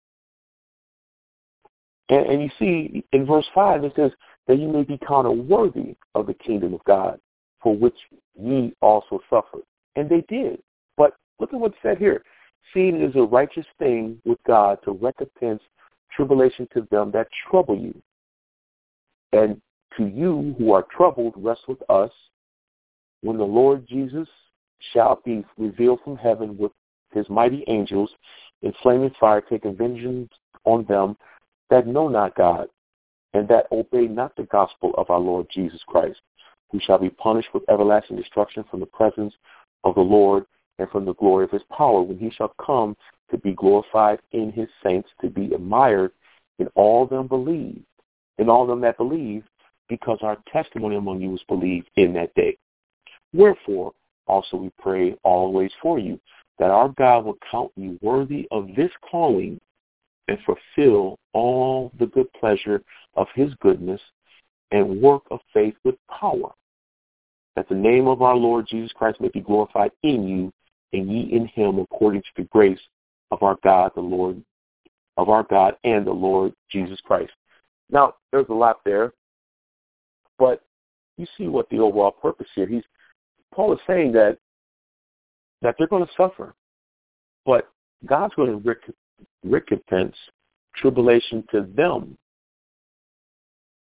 And, and you see in verse five it says that you may be counted worthy of the kingdom of God, for which ye also suffered. And they did. But look at what's said here. Seeing it is a righteous thing with God to recompense tribulation to them that trouble you. And to you who are troubled, rest with us, when the Lord Jesus shall be revealed from heaven with his mighty angels in flaming fire, taking vengeance on them that know not God, and that obey not the gospel of our Lord Jesus Christ, who shall be punished with everlasting destruction from the presence of the Lord and from the glory of his power, when he shall come to be glorified in his saints, to be admired in all them believe, in all them that believe, because our testimony among you was believed in that day. Wherefore also we pray always for you, that our God will count you worthy of this calling, and fulfill all the good pleasure of his goodness and work of faith with power, that the name of our Lord Jesus Christ may be glorified in you, and ye in him, according to the grace of our God, the Lord, of our God and the Lord Jesus Christ. Now, there's a lot there, but you see what the overall purpose here. He's Paul is saying that that they're going to suffer, but God's going to rec- recompense tribulation to them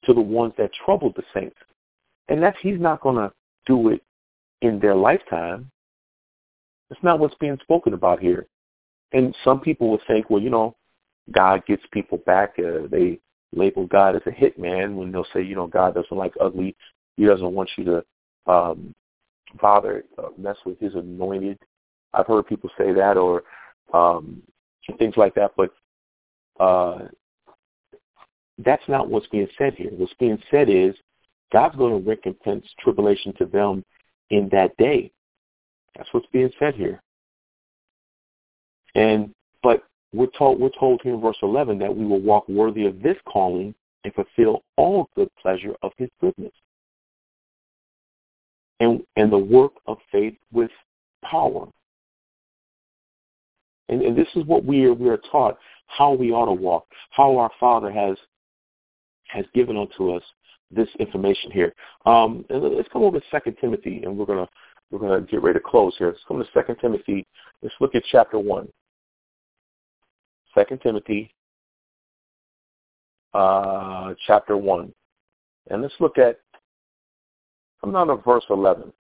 to the ones that troubled the saints. And that's, he's not going to do it in their lifetime. That's not what's being spoken about here. And some people would think, well, you know, God gets people back. Uh, they label God as a hitman when they'll say, you know, God doesn't like ugly. He doesn't want you to um, bother, uh, mess with his anointed. I've heard people say that, or um, things like that. But uh, that's not what's being said here. What's being said is God's going to recompense tribulation to them in that day. That's what's being said here. And but we're told we're told here in verse eleven that we will walk worthy of this calling and fulfill all good pleasure of his goodness. And and the work of faith with power. And, and this is what we are we are taught, how we ought to walk, how our Father has has given unto us this information here. Um, and let's come over to Second Timothy, and we're gonna we're gonna get ready to close here. Let's come to Second Timothy. Let's look at chapter one. Second Timothy, uh, chapter one, and let's look at. I'm not at verse eleven.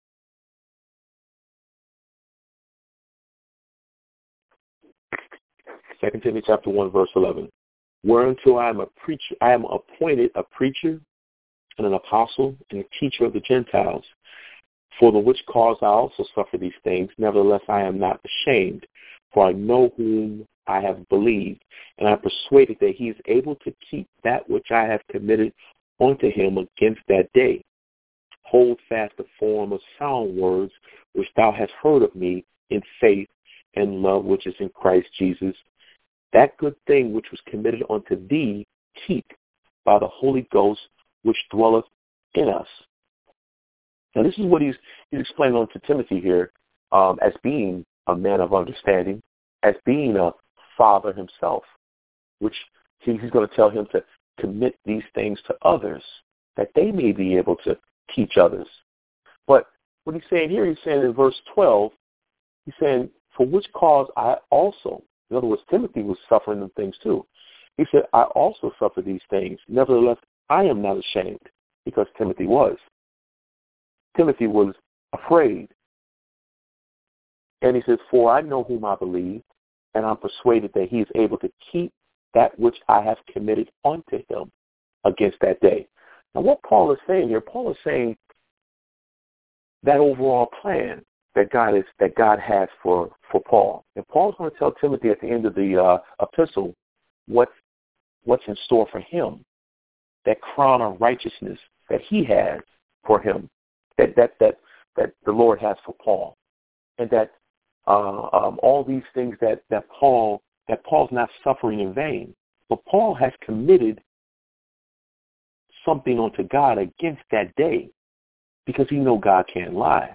Second Timothy, chapter one, verse eleven. Whereunto I am a preacher, I am appointed a preacher and an apostle and a teacher of the Gentiles. For the which cause I also suffer these things. Nevertheless, I am not ashamed, for I know whom I have believed, and I am persuaded that he is able to keep that which I have committed unto him against that day. Hold fast the form of sound words which thou hast heard of me in faith and love which is in Christ Jesus. That good thing which was committed unto thee keep by the Holy Ghost which dwelleth in us. Now this is what he's, he's explaining unto Timothy here, um, as being a man of understanding, as being a father himself, which he's going to tell him to commit these things to others, that they may be able to teach others. But what he's saying here, he's saying in verse twelve, he's saying, for which cause I also, in other words, Timothy was suffering them things too. He said, I also suffer these things. Nevertheless, I am not ashamed, because Timothy was. Timothy was afraid. And he says, for I know whom I believe, and I'm persuaded that he is able to keep that which I have committed unto him against that day. Now what Paul is saying here, Paul is saying that overall plan that God is that God has for, for Paul. And Paul's going to tell Timothy at the end of the uh, epistle what what's in store for him, that crown of righteousness that he has for him, that that that, that the Lord has for Paul, and that uh, um, all these things that, that Paul that Paul's not suffering in vain, but Paul has committed something unto God against that day, because he know God can't lie.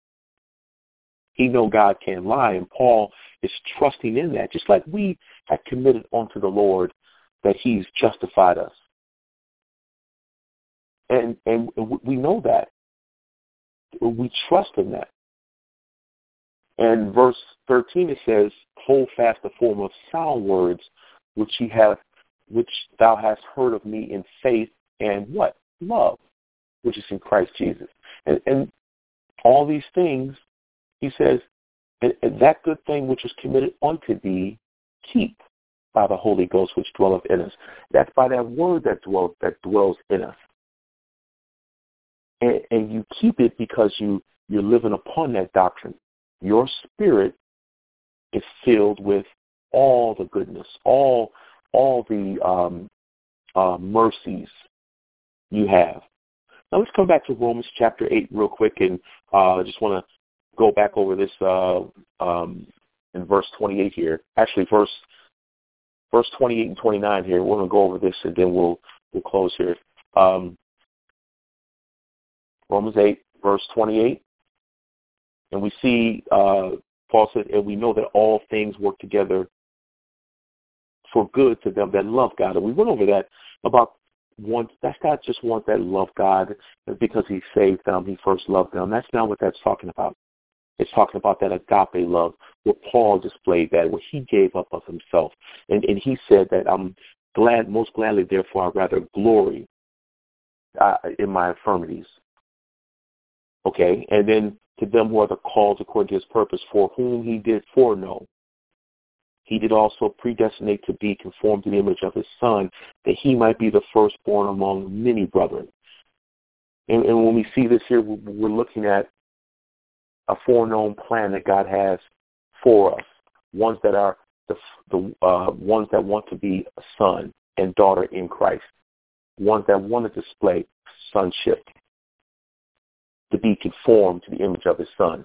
He know God can't lie, and Paul is trusting in that, just like we have committed unto the Lord that he's justified us. And and we know that. We trust in that. And verse thirteen, it says, hold fast the form of sound words which he hath, which thou hast heard of me in faith and what? Love, which is in Christ Jesus. And, and all these things, he says, and, and that good thing which was committed unto thee, keep by the Holy Ghost which dwelleth in us. That's by that word that dwells that dwells in us. And, and you keep it because you, you're living upon that doctrine. Your spirit is filled with all the goodness, all all the um, uh, mercies you have. Now let's come back to Romans chapter eight real quick, and I uh, just want to go back over this uh, um, in verse twenty-eight here. Actually, verse verse twenty-eight and twenty-nine here. We're going to go over this, and then we'll we'll close here. Um, Romans eight, verse twenty-eight. And we see, uh, Paul said, and we know that all things work together for good to them that love God. And we went over that about one. That's not just one that love God because he saved them, he first loved them. That's not what that's talking about. It's talking about that agape love, where Paul displayed that, where he gave up of himself. And, and he said that I'm glad, most gladly, therefore, I rather glory uh, in my infirmities. Okay, and then to them who are the called according to his purpose, for whom he did foreknow, he did also predestinate to be conformed to the image of his Son, that he might be the firstborn among many brethren. And, and when we see this here, we're looking at a foreknown plan that God has for us, ones that are the, the uh, ones that want to be a son and daughter in Christ, ones that want to display sonship, to be conformed to the image of his Son.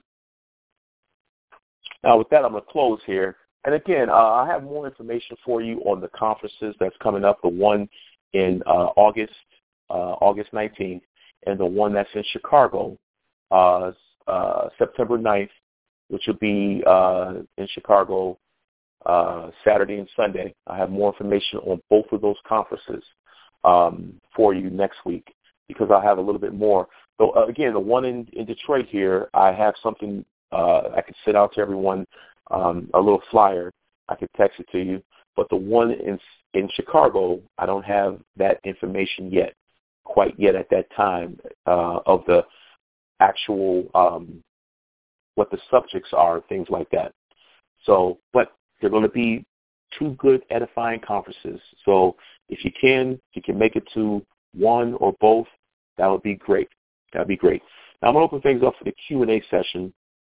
Now, with that, I'm going to close here. And again, uh, I have more information for you on the conferences that's coming up, the one in uh, August, uh, August nineteenth, and the one that's in Chicago, uh, uh, September ninth, which will be uh, in Chicago uh, Saturday and Sunday. I have more information on both of those conferences um, for you next week, because I'll have a little bit more. So, uh, again, the one in, in Detroit here, I have something uh, I could send out to everyone, um, a little flyer. I could text it to you. But the one in in Chicago, I don't have that information yet, quite yet at that time, uh, of the actual, um, what the subjects are, things like that. So, but they're going to be two good edifying conferences. So if you can, if you can make it to one or both, that would be great. That would be great. Now I'm going to open things up for the Q and A session.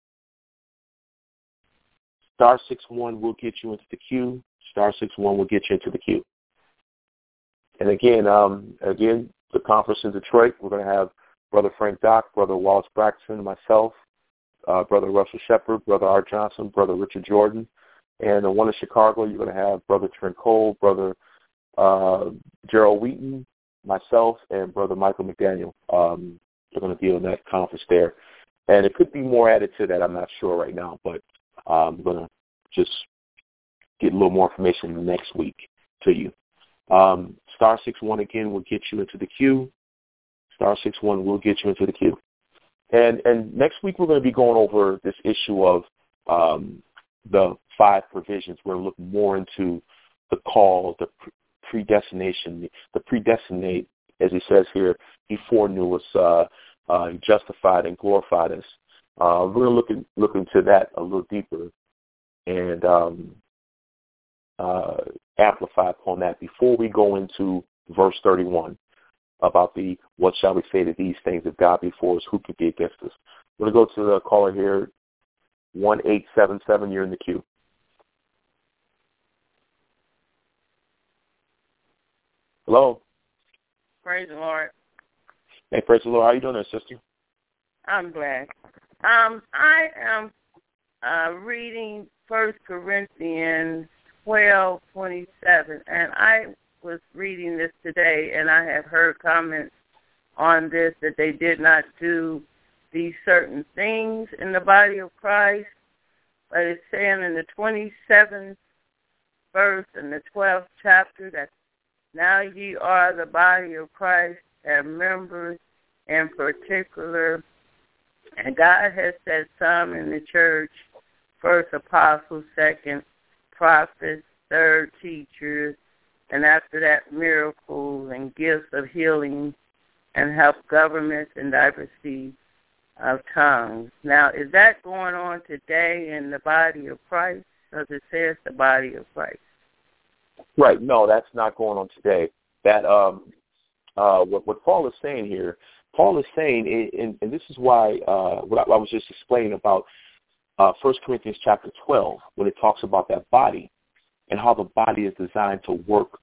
Star six one will get you into the queue. Star six one will get you into the queue. And again, um, again, the conference in Detroit, we're going to have Brother Frank Dock, Brother Wallace Braxton, myself, uh, Brother Russell Shepard, Brother Art Johnson, Brother Richard Jordan. And the one in Chicago, you're going to have Brother Trent Cole, Brother uh, Gerald Wheaton, myself, and Brother Michael McDaniel. Um, they're going to deal in that conference there. And it could be more added to that. I'm not sure right now, but I'm going to just get a little more information next week to you. Um, Star six one, again, will get you into the queue. Star six one will get you into the queue. And and next week we're going to be going over this issue of um, the five provisions. We're going to look more into the call, the predestination, the predestinate, as he says here, he foreknew us, uh, uh, justified and glorified us. Uh, we're going to look, in, look into that a little deeper and um, uh, amplify upon that before we go into verse thirty-one about the what shall we say to these things, if God be for us, who could be against us. We're going to go to the caller here, one eight seven seven, you're in the queue. Hello. Praise the Lord. Hey, praise the Lord. How are you doing there, sister? I'm glad. Um, I am uh, reading First Corinthians twelve twenty-seven, and I was reading this today, and I have heard comments on this that they did not do these certain things in the body of Christ, but it's saying in the twenty-seventh verse in the twelfth chapter that now ye are the body of Christ and members in particular, and God has set some in the church, first apostles, second prophets, third teachers, and after that miracles and gifts of healing and help governments and diversity of tongues. Now, is that going on today in the body of Christ? Because it says the body of Christ. Right. No, that's not going on today. That um, uh, what what Paul is saying here, Paul is saying, and, and this is why uh, what I, I was just explaining about uh, First Corinthians chapter twelve, when it talks about that body and how the body is designed to work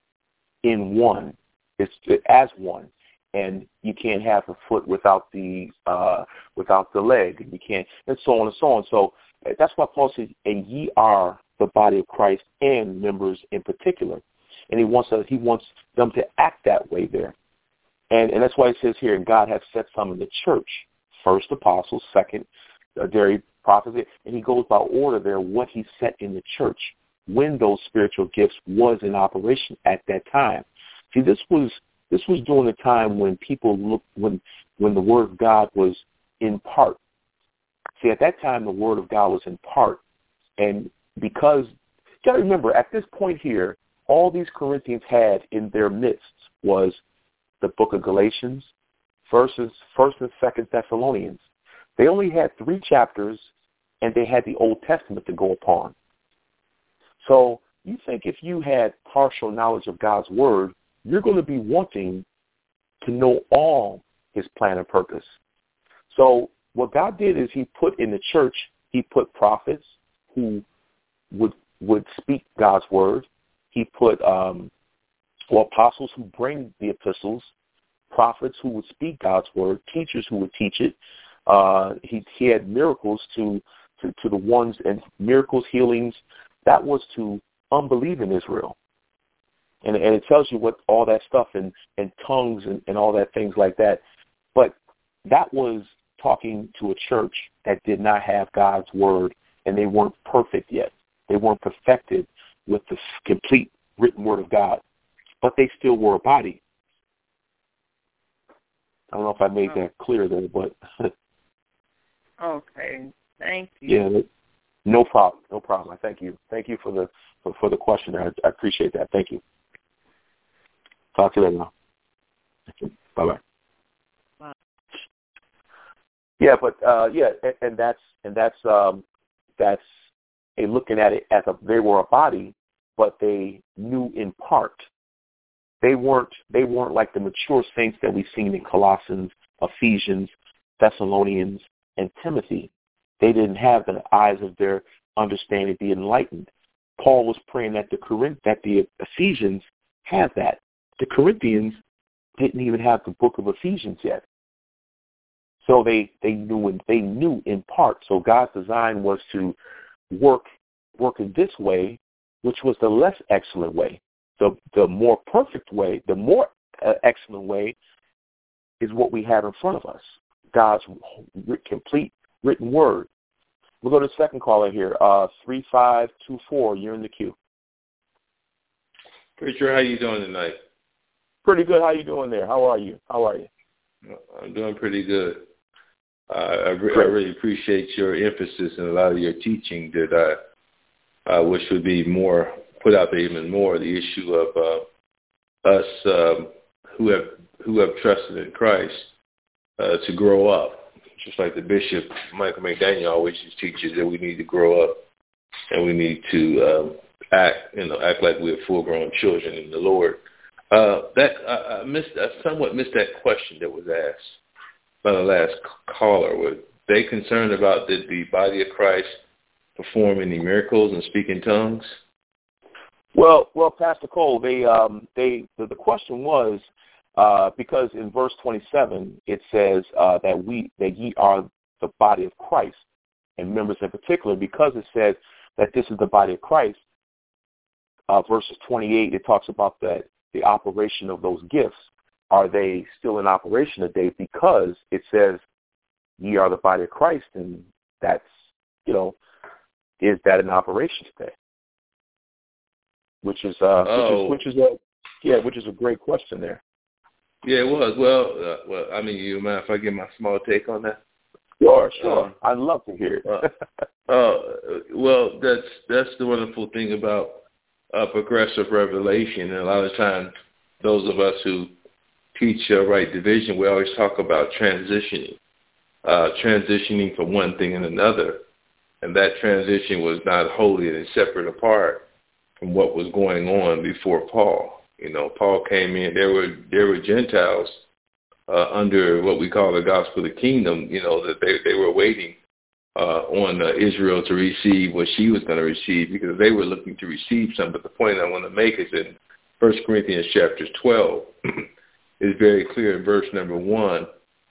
in one, it's as one, and you can't have a foot without the uh, without the leg, and you can't, and so on and so on. So that's why Paul says, "And ye are the body of Christ and members in particular," and he wants us, he wants them to act that way there, and and that's why it says here, God has set some in the church, first apostles, second uh, dairy prophets, and he goes by order there what he set in the church when those spiritual gifts was in operation at that time. See, this was this was during the time when people looked when when the word of God was in part. See, at that time the word of God was in part, and because you got to remember, at this point here, all these Corinthians had in their midst was the book of Galatians, First and, First and Second Thessalonians. They only had three chapters, and they had the Old Testament to go upon. So you think if you had partial knowledge of God's word, you're going to be wanting to know all his plan and purpose. So what God did is he put in the church, he put prophets who would would speak God's word. He put um, well, apostles who bring the epistles, prophets who would speak God's word, teachers who would teach it. Uh, he, he had miracles to, to, to the ones, and miracles, healings, that was to unbelief in Israel. And, and it tells you what all that stuff and, and tongues and, and all that things like that. But that was talking to a church that did not have God's word, and they weren't perfect yet. They weren't perfected with the complete written word of God, but they still were a body. I don't know if I made that clear there, but okay, thank you. Yeah, no problem, no problem. I thank you. Thank you for the for, for the question. I, I appreciate that. Thank you. Talk to you later now. Bye bye. Wow. Yeah, but uh, yeah, and, and that's and that's um, that's a looking at it as a they were a body, but they knew in part. They weren't they weren't like the mature saints that we've seen in Colossians, Ephesians, Thessalonians, and Timothy. They didn't have the eyes of their understanding be enlightened. Paul was praying that the Corinth that the Ephesians have that. The Corinthians didn't even have the book of Ephesians yet. So they, they knew in, they knew in part. So God's design was to work work in this way, which was the less excellent way. The the more perfect way, the more uh, excellent way is what we have in front of us. God's complete written word. We'll go to the second caller here, uh, three five two four. You're in the queue. Preacher, how you doing tonight? Pretty good. How you doing there? How are you? How are you? I'm doing pretty good. Uh, I, re- I really appreciate your emphasis and a lot of your teaching that I, I wish would be more put out there even more. The issue of uh, us um, who have who have trusted in Christ uh, to grow up, just like the Bishop Michael McDaniel always teaches that we need to grow up and we need to um, act, you know, act like we're full-grown children in the Lord. Uh, that I, I missed, I somewhat missed that question that was asked by the last caller. Were they concerned about did the body of Christ perform any miracles and speak in tongues? Well, well, Pastor Cole, they, um, they, the, the question was uh, because in verse twenty-seven it says uh, that we, that ye are the body of Christ, and members in particular, because it says that this is the body of Christ. Uh, verses twenty-eight, it talks about that the operation of those gifts. Are they still in operation today? Because it says ye are the body of Christ, and that's, you know, is that in operation today? Which is, uh, oh. which is, which is a, yeah, which is a great question there. Yeah, it was. Well, uh, well, I mean, you mind if I give my small take on that? Sure, sure. Um, I'd love to hear it. uh, uh, well, that's that's the wonderful thing about uh, progressive revelation. And a lot of times, those of us who teach uh, right division, we always talk about transitioning, uh, transitioning from one thing and another. And that transition was not wholly and separate apart from what was going on before Paul. You know, Paul came in, there were there were Gentiles uh, under what we call the gospel of the kingdom, you know, that they, they were waiting uh, on uh, Israel to receive what she was going to receive because they were looking to receive something. But the point I want to make is in First Corinthians chapter twelve, it's very clear in verse number one.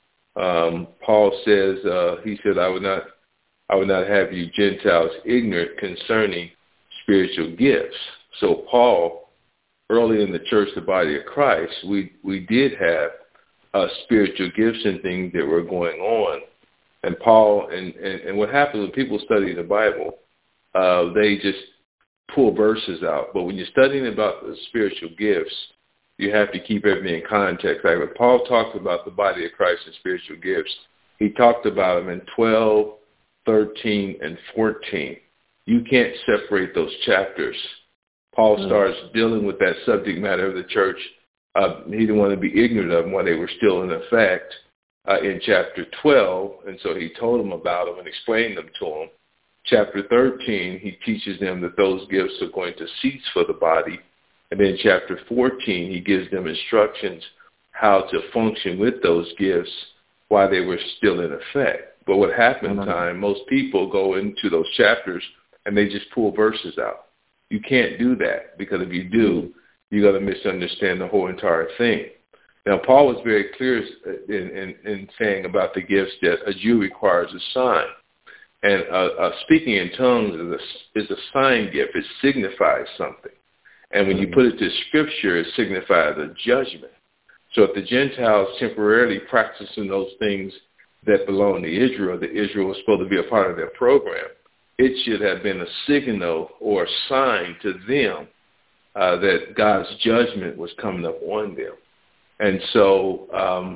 Um, Paul says, uh, he said, I would not I would not have you Gentiles ignorant concerning spiritual gifts. So Paul, early in the church, the body of Christ, we, we did have uh, spiritual gifts and things that were going on. And Paul, and, and, and what happens when people study the Bible, uh, they just pull verses out. But when you're studying about the spiritual gifts, you have to keep everything in context. Like when Paul talked about the body of Christ and spiritual gifts, he talked about them in twelve, thirteen, and fourteen. You can't separate those chapters. Paul starts dealing with that subject matter of the church Uh, he didn't want to be ignorant of them while they were still in effect uh, in chapter twelve, and so he told them about them and explained them to them. Chapter thirteen, he teaches them that those gifts are going to cease for the body. And then chapter fourteen, he gives them instructions how to function with those gifts while they were still in effect. But what happened mm-hmm. time, most people go into those chapters and they just pull verses out. You can't do that, because if you do, you're going to misunderstand the whole entire thing. Now, Paul was very clear in, in, in saying about the gifts that a Jew requires a sign. And uh, uh, speaking in tongues is a, is a sign gift. It signifies something. And when you put it to Scripture, it signifies a judgment. So if the Gentiles temporarily practicing those things that belong to Israel, that Israel was supposed to be a part of their program, it should have been a signal or a sign to them uh, that God's judgment was coming up on them. And so um,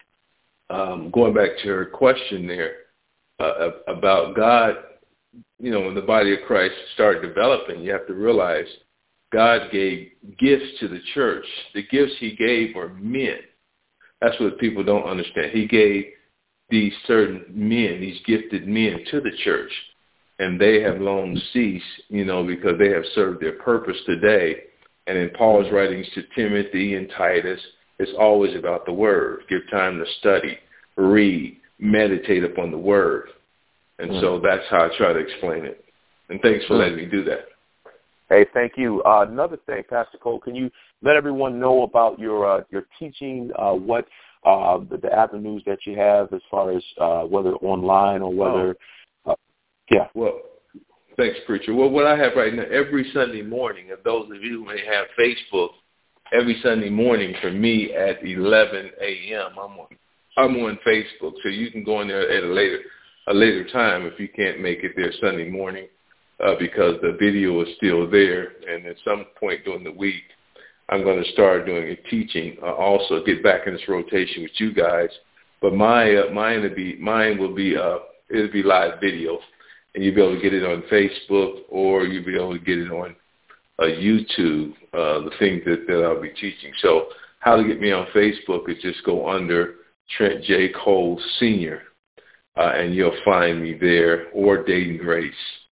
um, going back to her question there uh, about God, you know, when the body of Christ started developing, you have to realize God gave gifts to the church. The gifts he gave were men. That's what people don't understand. He gave these certain men, these gifted men to the church, and they have long ceased, you know, because they have served their purpose today. And in Paul's writings to Timothy and Titus, it's always about the word. Give time to study, read, meditate upon the word. And mm-hmm. so that's how I try to explain it. And thanks for mm-hmm. letting me do that. Hey, thank you. Uh, another thing, Pastor Cole, can you let everyone know about your uh, your teaching, uh, what uh, the, the avenues that you have as far as uh, whether online or whether, oh. uh, yeah. Well, thanks, Preacher. Well, what I have right now, every Sunday morning, if those of you who may have Facebook, every Sunday morning for me at eleven a.m., I'm on, I'm on Facebook, so you can go in there at a later a later time if you can't make it there Sunday morning. Uh, because the video is still there, and at some point during the week, I'm going to start doing a teaching. Uh, also, get back in this rotation with you guys. But my uh, mine will be mine will be uh, it'll be live video, and you'll be able to get it on Facebook, or you'll be able to get it on uh, YouTube. Uh, the things that, that I'll be teaching. So, how to get me on Facebook is just go under Trent J. Cole Senior, uh, and you'll find me there, or Dayton Grace.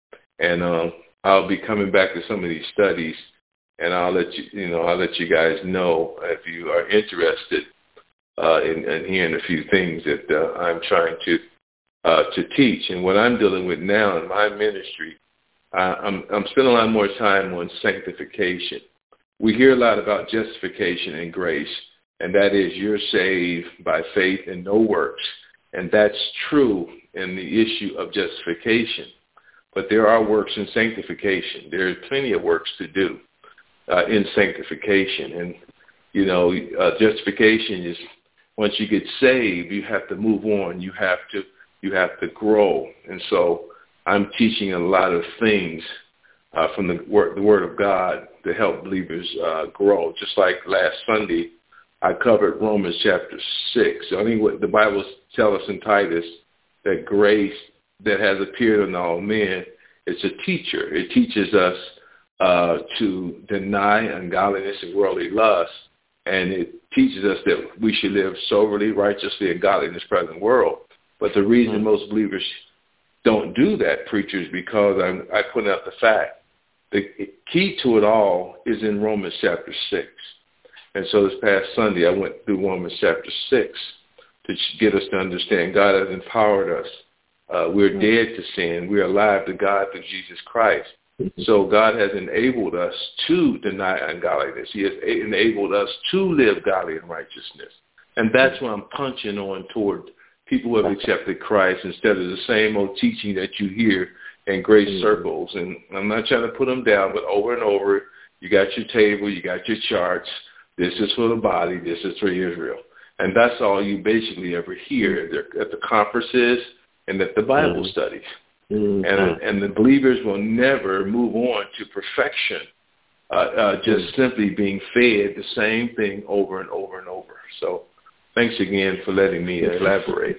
And um, I'll be coming back to some of these studies, and I'll let you, you know, I'll let you guys know if you are interested uh, in, in hearing a few things that uh, I'm trying to uh, to teach. And what I'm dealing with now in my ministry, uh, I'm, I'm spending a lot more time on sanctification. We hear a lot about justification and grace, and that is you're saved by faith and no works, and that's true in the issue of justification. But there are works in sanctification. There is plenty of works to do uh, in sanctification. And, you know, uh, justification is once you get saved, you have to move on. You have to you have to grow. And so I'm teaching a lot of things uh, from the word, the Word of God to help believers uh, grow. Just like last Sunday, I covered Romans chapter six. I think what the Bible tells us in Titus, that grace that has appeared in all men, it's a teacher. It teaches us uh, to deny ungodliness and worldly lust, and it teaches us that we should live soberly, righteously, and godly in this present world. But the reason mm-hmm. most believers don't do that, preachers, because I'm, I put out the fact. The key to it all is in Romans chapter six. And so this past Sunday, I went through Romans chapter six to get us to understand God has empowered us. Uh, we're dead to sin. We're alive to God through Jesus Christ. So God has enabled us to deny ungodliness. He has enabled us to live godly in righteousness. And that's what I'm punching on toward people who have accepted Christ instead of the same old teaching that you hear in grace mm-hmm. circles. And I'm not trying to put them down, but over and over, you got your table, you got your charts. This is for the body. This is for Israel. And that's all you basically ever hear at the conferences and at the Bible mm-hmm. studies. Mm-hmm. And, and the believers will never move on to perfection, uh, uh, just mm-hmm. simply being fed the same thing over and over and over. So thanks again for letting me elaborate.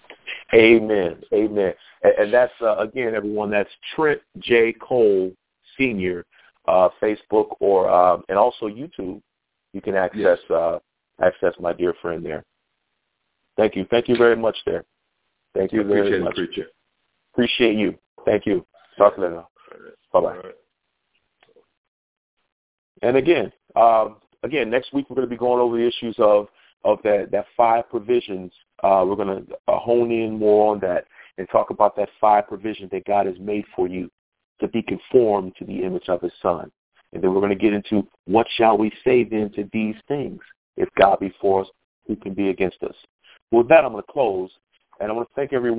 Amen. Amen. And, and that's, uh, again, everyone, that's Trent J. Cole Senior, uh, Facebook, or uh, and also YouTube. you can access yes. uh, access my dear friend there. Thank you. Thank you very much there. Thank you very Appreciate much. It, preacher. Appreciate you. Thank you. Talk to you later. Bye bye. Right. And again, um, again, next week we're going to be going over the issues of of that that five provisions. Uh, we're going to uh, hone in more on that and talk about that five provisions that God has made for you to be conformed to the image of His Son. And then we're going to get into what shall we say then to these things? If God be for us, who can be against us? With that, I'm going to close, and I want to thank everyone.